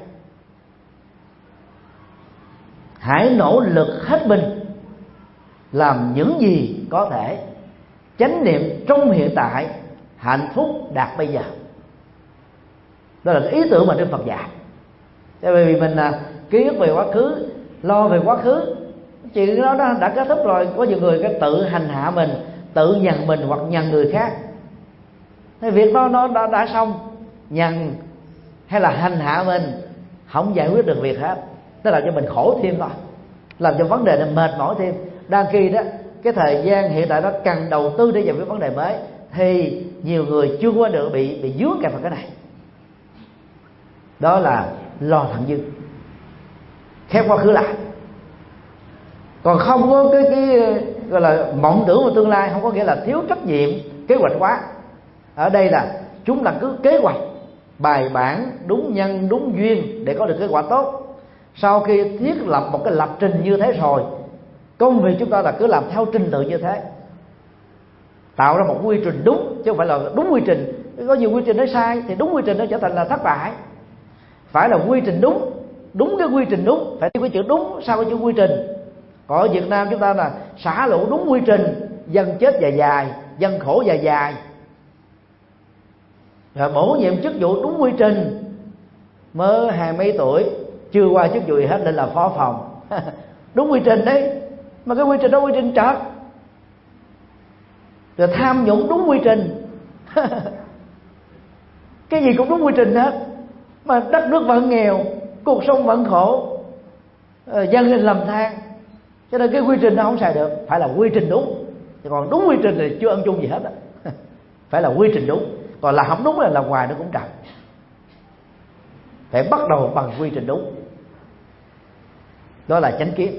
Hãy nỗ lực hết mình làm những gì có thể, chánh niệm trong hiện tại, hạnh phúc đạt bây giờ. Đó là cái ý tưởng mà Đức Phật dạy. Tại vì mình ký ức về quá khứ, lo về quá khứ, chuyện đó đã kết thúc rồi. Có nhiều người cái tự hành hạ mình, tự nhằn mình hoặc nhằn người khác. Thì việc đó nó đã xong. Nhằn hay là hành hạ mình không giải quyết được việc hết, nó làm cho mình khổ thêm thôi, làm cho vấn đề này mệt mỏi thêm. Đang khi đó cái thời gian hiện tại đó cần đầu tư để giải quyết vấn đề mới, thì nhiều người chưa qua được bị dướng kẹt vào cái này. Đó là lo thận dư, khép quá khứ lại. Còn không có cái gọi là mộng tưởng vào tương lai, không có nghĩa là thiếu trách nhiệm, kế hoạch quá. Ở đây là chúng ta cứ kế hoạch bài bản, đúng nhân đúng duyên để có được kết quả tốt. Sau khi thiết lập một cái lập trình như thế rồi, công việc chúng ta là cứ làm theo trình tự như thế, tạo ra một quy trình đúng, chứ không phải là đúng quy trình. Có nhiều quy trình nó sai thì đúng quy trình nó trở thành là thất bại. Phải là quy trình đúng, đúng cái quy trình đúng, phải cái chữ đúng sau cái chữ quy trình. Còn ở Việt Nam chúng ta là xả lũ đúng quy trình, dân chết dài dài, dân khổ dài dài. Rồi bổ nhiệm chức vụ đúng quy trình, mới 20 mấy tuổi chưa qua chức vụ gì hết nên là phó phòng. Đúng quy trình đấy, mà cái quy trình đó quy trình trật. Rồi tham nhũng đúng quy trình. Cái gì cũng đúng quy trình hết, mà đất nước vẫn nghèo, cuộc sống vẫn khổ, dân lên lầm than. Cho nên cái quy trình nó không xài được. Phải là quy trình đúng. Còn đúng quy trình thì chưa ăn chung gì hết đó. Phải là quy trình đúng. Còn là không đúng là làm ngoài nó cũng trật. Phải bắt đầu bằng quy trình đúng. Đó là chánh kiến.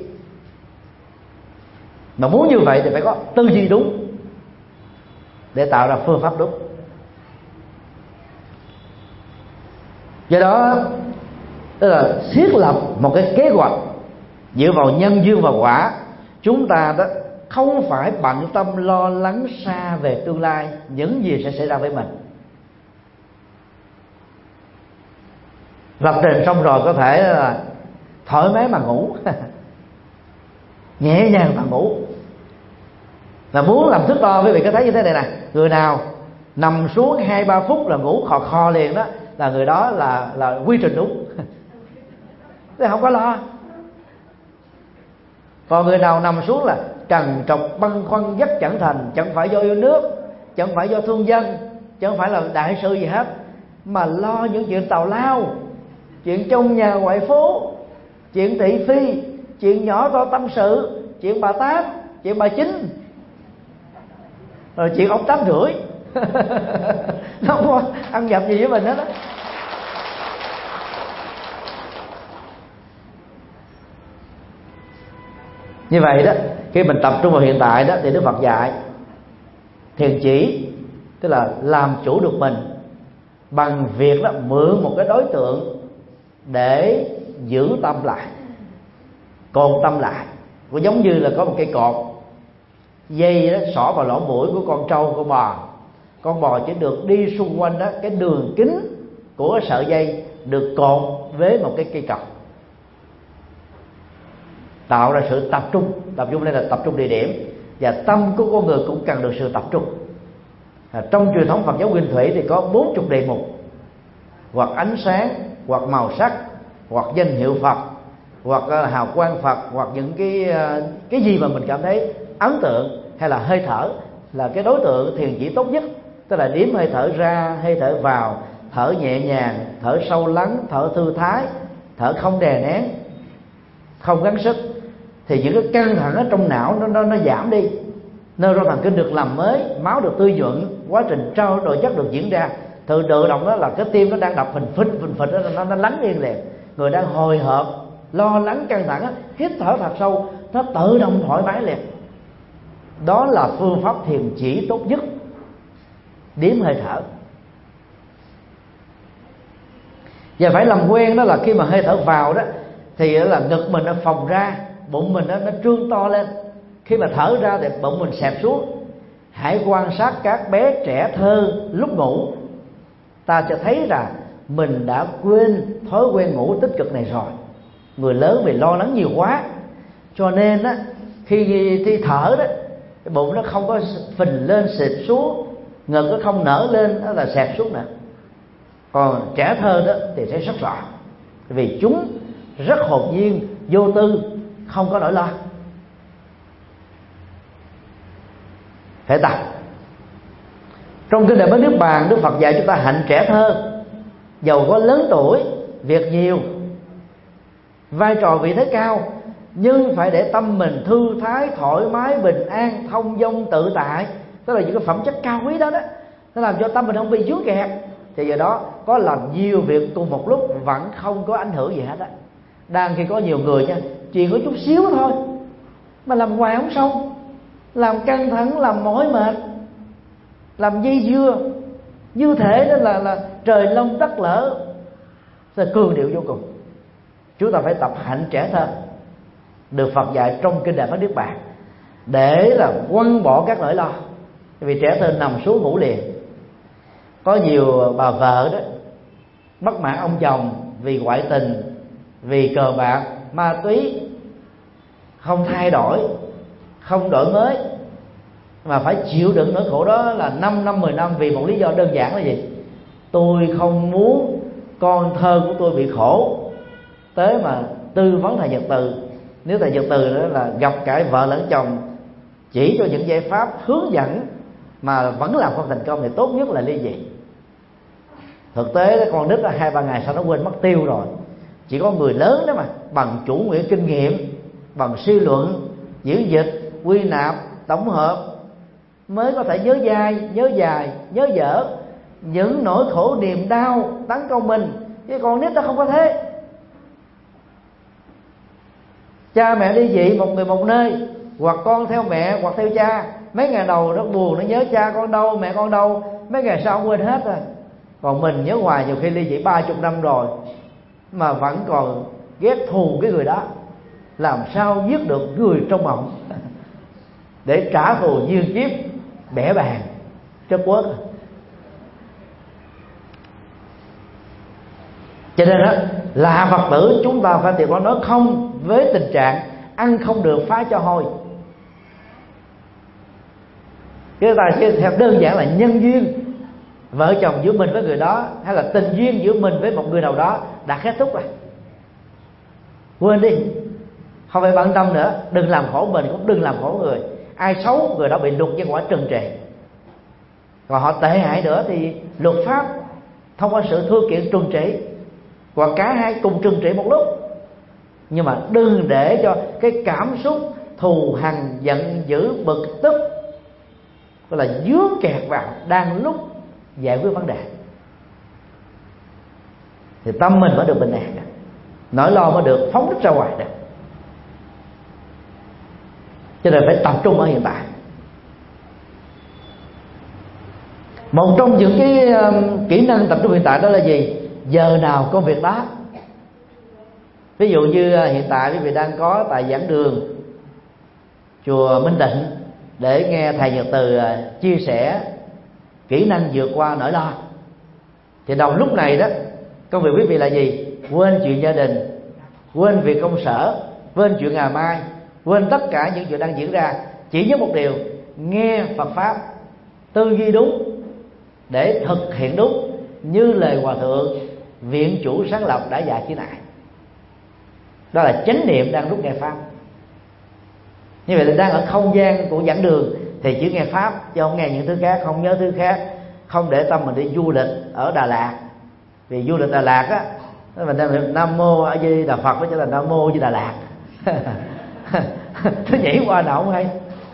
Mà muốn như vậy thì phải có tư duy đúng để tạo ra phương pháp đúng. Do đó tức là thiết lập một cái kế hoạch dựa vào nhân duyên và quả. Chúng ta đó không phải bận tâm lo lắng xa về tương lai, những gì sẽ xảy ra với mình. Lập trình xong rồi có thể là thoải mái mà ngủ. Nhẹ nhàng mà ngủ. Là muốn làm thước đo, quý vị có thấy như thế này nè, người nào nằm xuống 2-3 phút là ngủ khò khò liền đó, là người đó là quy trình đúng. Thế không có lo. Còn người nào nằm xuống là trần trọc băn khoăn dắt chẳng thành, chẳng phải do yêu nước, chẳng phải do thương dân, chẳng phải là đại sự gì hết, mà lo những chuyện tào lao, chuyện trong nhà ngoại phố, chuyện thị phi, chuyện nhỏ to tâm sự, chuyện bà Tám, chuyện bà Chín, rồi chuyện ông 8 rưỡi. Nó không có ăn nhập gì với mình hết đó. Như vậy đó, khi mình tập trung vào hiện tại đó, thì Đức Phật dạy thiền chỉ, tức là làm chủ được mình bằng việc đó mượn một cái đối tượng để giữ tâm lại, cột tâm lại. Cũng giống như là có một cây cột dây đó xỏ vào lỗ mũi của con trâu, con bò. Con bò chỉ được đi xung quanh đó cái đường kính của cái sợi dây được cột với một cái cây cọc, tạo ra sự tập trung. Tập trung đây là tập trung địa điểm, và tâm của con người cũng cần được sự tập trung. Trong truyền thống Phật giáo Nguyên Thủy thì có 40 đề mục, hoặc ánh sáng, hoặc màu sắc, hoặc danh hiệu Phật, hoặc hào quang Phật, hoặc những cái gì mà mình cảm thấy ấn tượng, hay là hơi thở là cái đối tượng thiền chỉ tốt nhất. Tức là đếm hơi thở ra, hơi thở vào, thở nhẹ nhàng, thở sâu lắng, thở thư thái, thở không đè nén, không gắng sức, thì những cái căng thẳng ở trong não nó giảm đi, neuron thần kinh được làm mới, máu được tươi nhuận, quá trình trao đổi chất được diễn ra. Tự động đó là cái tim nó đang đập phình phịch đó, nó lắng yên liền. Người đang hồi hộp, lo lắng, căng thẳng đó, hít thở thật sâu, nó tự động thoải mái liền. Đó là phương pháp thiền chỉ tốt nhất, đếm hơi thở. Và phải làm quen đó là khi mà hơi thở vào đó thì là ngực mình nó phồng ra, bụng mình nó trương to lên. Khi mà thở ra thì bụng mình xẹp xuống. Hãy quan sát các bé trẻ thơ lúc ngủ, ta sẽ thấy rằng mình đã quên thói quen ngủ tích cực này rồi. Người lớn vì lo lắng nhiều quá, cho nên á, khi thở đó, cái bụng nó không có phình lên xịt xuống, ngực nó không nở lên, đó là xẹp xuống nữa. Còn trẻ thơ đó thì sẽ rất rõ, vì chúng rất hồn nhiên, vô tư, không có nỗi lo. Phải tập. Trong kinh Đại Bát Niết Bàn, Đức Phật dạy chúng ta hạnh trẻ thơ, dầu có lớn tuổi, việc nhiều, vai trò vị thế cao, nhưng phải để tâm mình thư thái, thoải mái, bình an, thông dong, tự tại. Tức là những cái phẩm chất cao quý đó đó, nó làm cho tâm mình không bị vướng kẹt. Thì giờ đó có làm nhiều việc cùng một lúc vẫn không có ảnh hưởng gì hết á. Đang khi có nhiều người nha, chuyện có chút xíu thôi mà làm hoài không xong, làm căng thẳng, làm mỏi mệt, làm dây dưa, như thể đó là trời long đất lở, là cường điệu vô cùng. Chúng ta phải tập hạnh trẻ thơ, được Phật dạy trong kinh Đại Bát Niết Bàn, để là quăng bỏ các nỗi lo. Vì trẻ thơ nằm xuống ngủ liền. Có nhiều bà vợ đó bắt mạng ông chồng vì ngoại tình, vì cờ bạc, ma túy, không thay đổi, không đổi mới, mà phải chịu đựng nỗi khổ đó là 5 năm 10 năm, vì một lý do đơn giản là gì? Tôi không muốn con thơ của tôi bị khổ, tới mà tư vấn thầy Nhật Từ. Nếu thầy Nhật Từ đó là gặp cả vợ lẫn chồng, chỉ cho những giải pháp hướng dẫn mà vẫn làm không thành công, thì tốt nhất là ly dị. Thực tế đó, con nít là 2-3 ngày sau nó quên mất tiêu rồi. Chỉ có người lớn đó mà bằng chủ nghĩa kinh nghiệm, bằng suy luận, diễn dịch, quy nạp, tổng hợp mới có thể nhớ dai, nhớ dài, nhớ dở những nỗi khổ niềm đau tấn công mình. Chứ con nít nó không có thế. Cha mẹ ly dị một người một nơi, hoặc con theo mẹ hoặc theo cha. Mấy ngày đầu nó buồn, nó nhớ cha con đâu, mẹ con đâu, mấy ngày sau quên hết rồi. Còn mình nhớ hoài, nhiều khi ly dị 30 năm rồi mà vẫn còn ghét thù cái người đó. Làm sao giết được người trong mộng để trả thù duyên kiếp, bẻ bàn chất quất. Cho nên đó, là Phật tử chúng ta phải tìm nói không với tình trạng ăn không được phá cho hôi. Chúng ta sẽ theo đơn giản là nhân duyên vợ chồng giữa mình với người đó, hay là tình duyên giữa mình với một người nào đó đã kết thúc rồi, quên đi, Không phải bận tâm nữa, đừng làm khổ mình cũng đừng làm khổ người. Ai xấu người đó bị luật nhân quả trừng trị. Còn họ tệ hại nữa thì luật pháp thông qua sự thưa kiện trừng trị, hoặc cả hai cùng trừng trị một lúc. Nhưng mà đừng để cho cái cảm xúc thù hằn, giận dữ, bực tức gọi là dướng kẹt vào đang lúc giải quyết vấn đề, thì tâm mình mới được bình an, nỗi lo mới được phóng thích ra ngoài được. Cho nên phải tập trung ở hiện tại. Một trong những cái kỹ năng tập trung hiện tại đó là gì? Giờ nào công việc đó. Ví dụ như hiện tại quý vị đang có tại giảng đường chùa Minh Tịnh để nghe thầy Nhật Từ chia sẻ kỹ năng vượt qua nỗi lo, thì đồng lúc này đó công việc quý vị là gì? Quên chuyện gia đình, quên việc công sở, quên chuyện ngày mai, quên tất cả những chuyện đang diễn ra, chỉ nhớ một điều: nghe Phật pháp, tư duy đúng để thực hiện đúng như lời Hòa Thượng Viện Chủ Sáng Lập đã dạy thế này. Đó là chánh niệm đang lúc nghe pháp. Như vậy là đang ở không gian của giảng đường thì chỉ nghe pháp chứ không nghe những thứ khác, không nhớ thứ khác, không để tâm mình đi du lịch ở Đà Lạt. Vì du lịch Đà Lạt á, mình Nam Mô A Di Đà Phật, nó chỉ là Nam Mô A Di Đà Lạt. Nó nhảy qua nào không hay.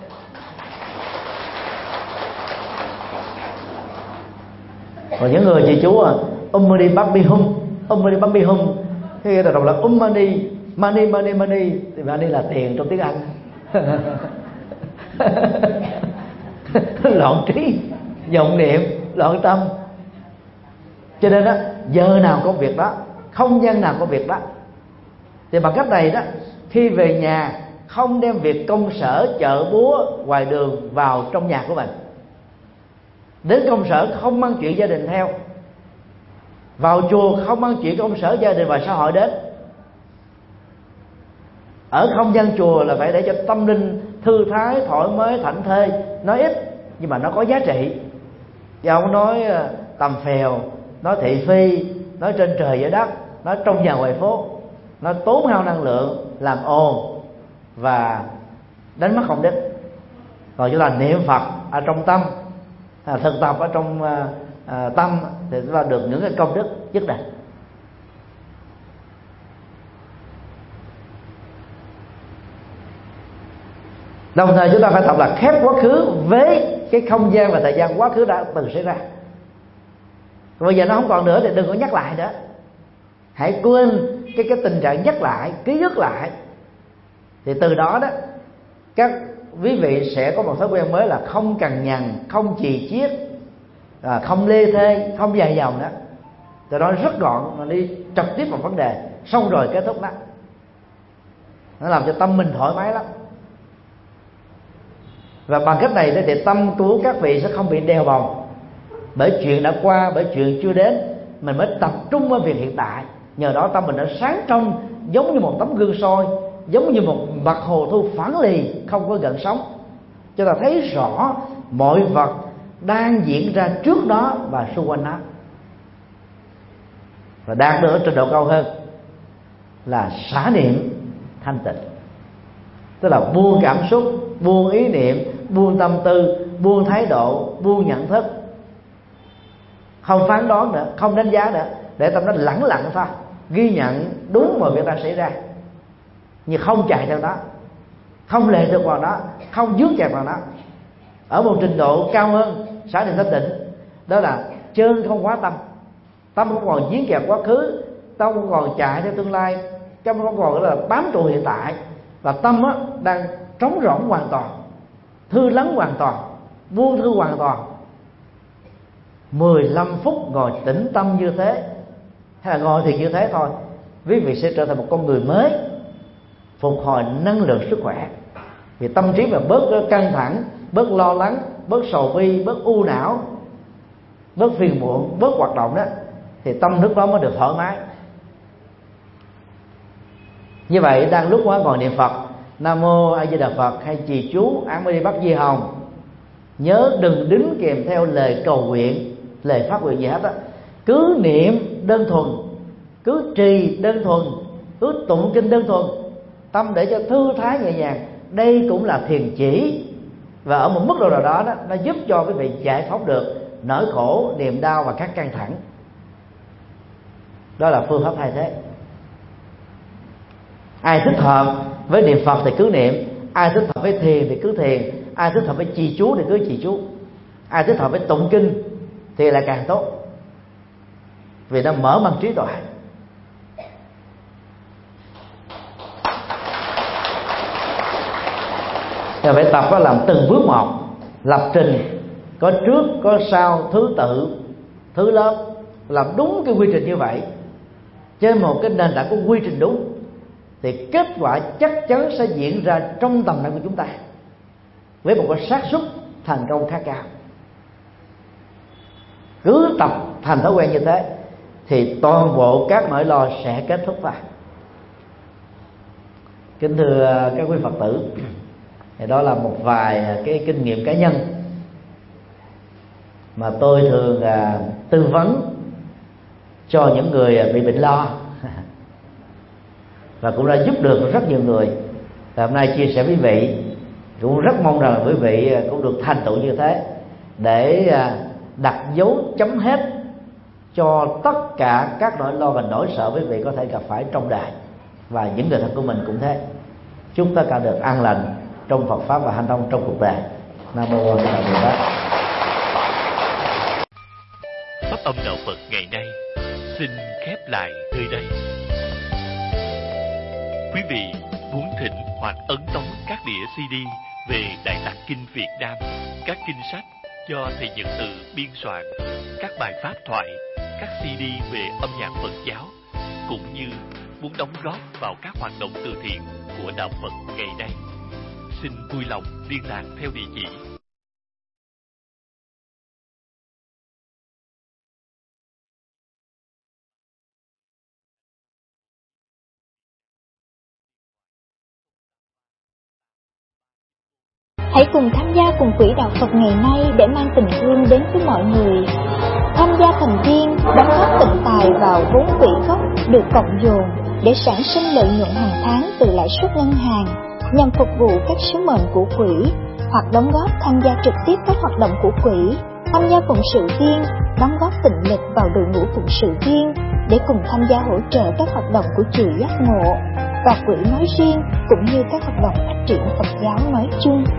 Còn những người chị chú Ummani Babbi Hum, khi ta đọc là Ummani Money thì money là tiền trong tiếng Anh. Loạn trí, vọng niệm, loạn tâm. Cho nên đó, giờ nào có việc đó, không gian nào có việc đó, thì bằng cách này đó, khi về nhà không đem việc công sở, chợ búa, ngoài đường vào trong nhà của mình. Đến công sở không mang chuyện gia đình theo, vào chùa không mang chuyện công sở, gia đình và xã hội đến. Ở không gian chùa là phải để cho tâm linh thư thái, thoải mái, thảnh thơi. Nói ít nhưng mà nó có giá trị, chứ không nói tầm phèo, nói thị phi, nói trên trời dưới đất, nói trong nhà ngoài phố, nó tốn hao năng lượng, làm ồn và đánh mất công đức. Còn chúng ta niệm Phật ở trong tâm, thực tập ở trong tâm thì chúng ta được những cái công đức nhất định. Đồng thời chúng ta phải tập là khép quá khứ với cái không gian và thời gian quá khứ đã từng xảy ra. Bây giờ nó không còn nữa thì đừng có nhắc lại nữa. Hãy quên cái tình trạng nhắc lại, ký ức lại. Thì từ đó đó các quý vị sẽ có một thói quen mới là không cằn nhằn, không chì chiết, không lê thê, không dài dòng nữa. Từ đó rất gọn mà đi trực tiếp vào vấn đề, xong rồi kết thúc đó. Nó làm cho tâm mình thoải mái lắm. Và bằng cách này thì tâm của các vị sẽ không bị đeo bồng bởi chuyện đã qua, bởi chuyện chưa đến. Mình mới tập trung vào việc hiện tại. Nhờ đó tâm mình nó sáng trong, giống như một tấm gương soi, giống như một mặt hồ thu phẳng lì, không có gợn sóng. Cho ta thấy rõ mọi vật đang diễn ra trước đó và xung quanh nó. Và đạt được ở trình độ cao hơn là xả niệm thanh tịnh, tức là buông cảm xúc, buông ý niệm, buông tâm tư, buông thái độ, buông nhận thức, không phán đoán nữa, không đánh giá nữa, để tâm nó lẳng lặng thôi, ghi nhận đúng mọi việc đang xảy ra, nhưng không chạy theo đó, không lệ thuộc vào đó, không dướng chặt vào đó. Ở một trình độ cao hơn xả niệm thanh tịnh, đó là chân không hóa tâm, tâm không còn dướng kẹt quá khứ, tâm không còn chạy theo tương lai, tâm không còn là bám trụ hiện tại, và tâm á, đang trống rỗng hoàn toàn, thư lắng hoàn toàn, buông thư hoàn toàn. 15 phút ngồi tĩnh tâm như thế, hay là ngồi thì như thế thôi, quý vị sẽ trở thành một con người mới, phục hồi năng lượng sức khỏe. Vì tâm trí mà bớt căng thẳng, bớt lo lắng, bớt sầu bi, bớt u não, bớt phiền muộn, bớt hoạt động đó, thì tâm lúc đó mới được thoải mái. Như vậy đang lúc đó ngồi niệm Phật Nam Mô A Di Đà Phật hay trì chú Án Mê Đi Bắc Di Hồng, nhớ đừng đính kèm theo lời cầu nguyện, lời phát nguyện gì hết á. Cứ niệm đơn thuần, cứ trì đơn thuần, cứ tụng kinh đơn thuần, tâm để cho thư thái nhẹ nhàng, đây cũng là thiền chỉ. Và ở một mức độ nào đó, nó giúp cho quý vị giải phóng được nỗi khổ, niềm đau và các căng thẳng. Đó là phương pháp thay thế. Ai thích hợp với niệm Phật thì cứ niệm, ai thích hợp với thiền thì cứ thiền, ai thích hợp với trì chú thì cứ trì chú, ai thích hợp với tụng kinh thì là càng tốt, vì nó mở mang trí tuệ. Thì phải tập đó, làm từng bước một, lập trình, có trước có sau, thứ tự, thứ lớp, làm đúng cái quy trình như vậy trên một cái nền tảng có quy trình đúng, thì kết quả chắc chắn sẽ diễn ra trong tầm năng của chúng ta với một cái xác suất thành công khá cao. Cứ tập thành thói quen như thế thì toàn bộ các nỗi lo sẽ kết thúc thôi. Kính thưa các quý Phật tử, thì đó là một vài cái kinh nghiệm cá nhân mà tôi thường tư vấn cho những người bị bệnh lo và cũng đã giúp được rất nhiều người. Và hôm nay chia sẻ với quý vị, cũng rất mong rằng là quý vị cũng được thành tựu như thế, để đặt dấu chấm hết cho tất cả các nỗi lo và nỗi sợ quý vị có thể gặp phải trong đời, và những người thân của mình cũng thế. Chúc tất cả được an lành trong Phật pháp và hành thông trong cuộc đời. Nam mô A Di Đà Bồ Tát.
Pháp âm đạo Phật ngày nay xin khép lại nơi đây. Quý vị muốn thỉnh hoặc ấn tống các đĩa CD về Đại Tạng Kinh Việt Nam, các kinh sách do thầy Nhật Từ biên soạn, các bài pháp thoại, các CD về âm nhạc Phật giáo, cũng như muốn đóng góp vào các hoạt động từ thiện của đạo Phật ngày nay, xin vui lòng liên lạc theo địa chỉ.
Hãy cùng tham gia cùng Quỹ Đạo Phật ngày nay để mang tình thương đến với mọi người. Tham gia thành viên đóng góp tịnh tài vào vốn quỹ gốc được cộng dồn để sản sinh lợi nhuận hàng tháng từ lãi suất ngân hàng nhằm phục vụ các sứ mệnh của quỹ, hoặc đóng góp tham gia trực tiếp các hoạt động của quỹ, tham gia phụng sự viên, đóng góp tịnh lực vào đội ngũ phụng sự viên để cùng tham gia hỗ trợ các hoạt động của chùa Giác Ngộ và quỹ nói riêng, cũng như các hoạt động phát triển Phật giáo nói chung.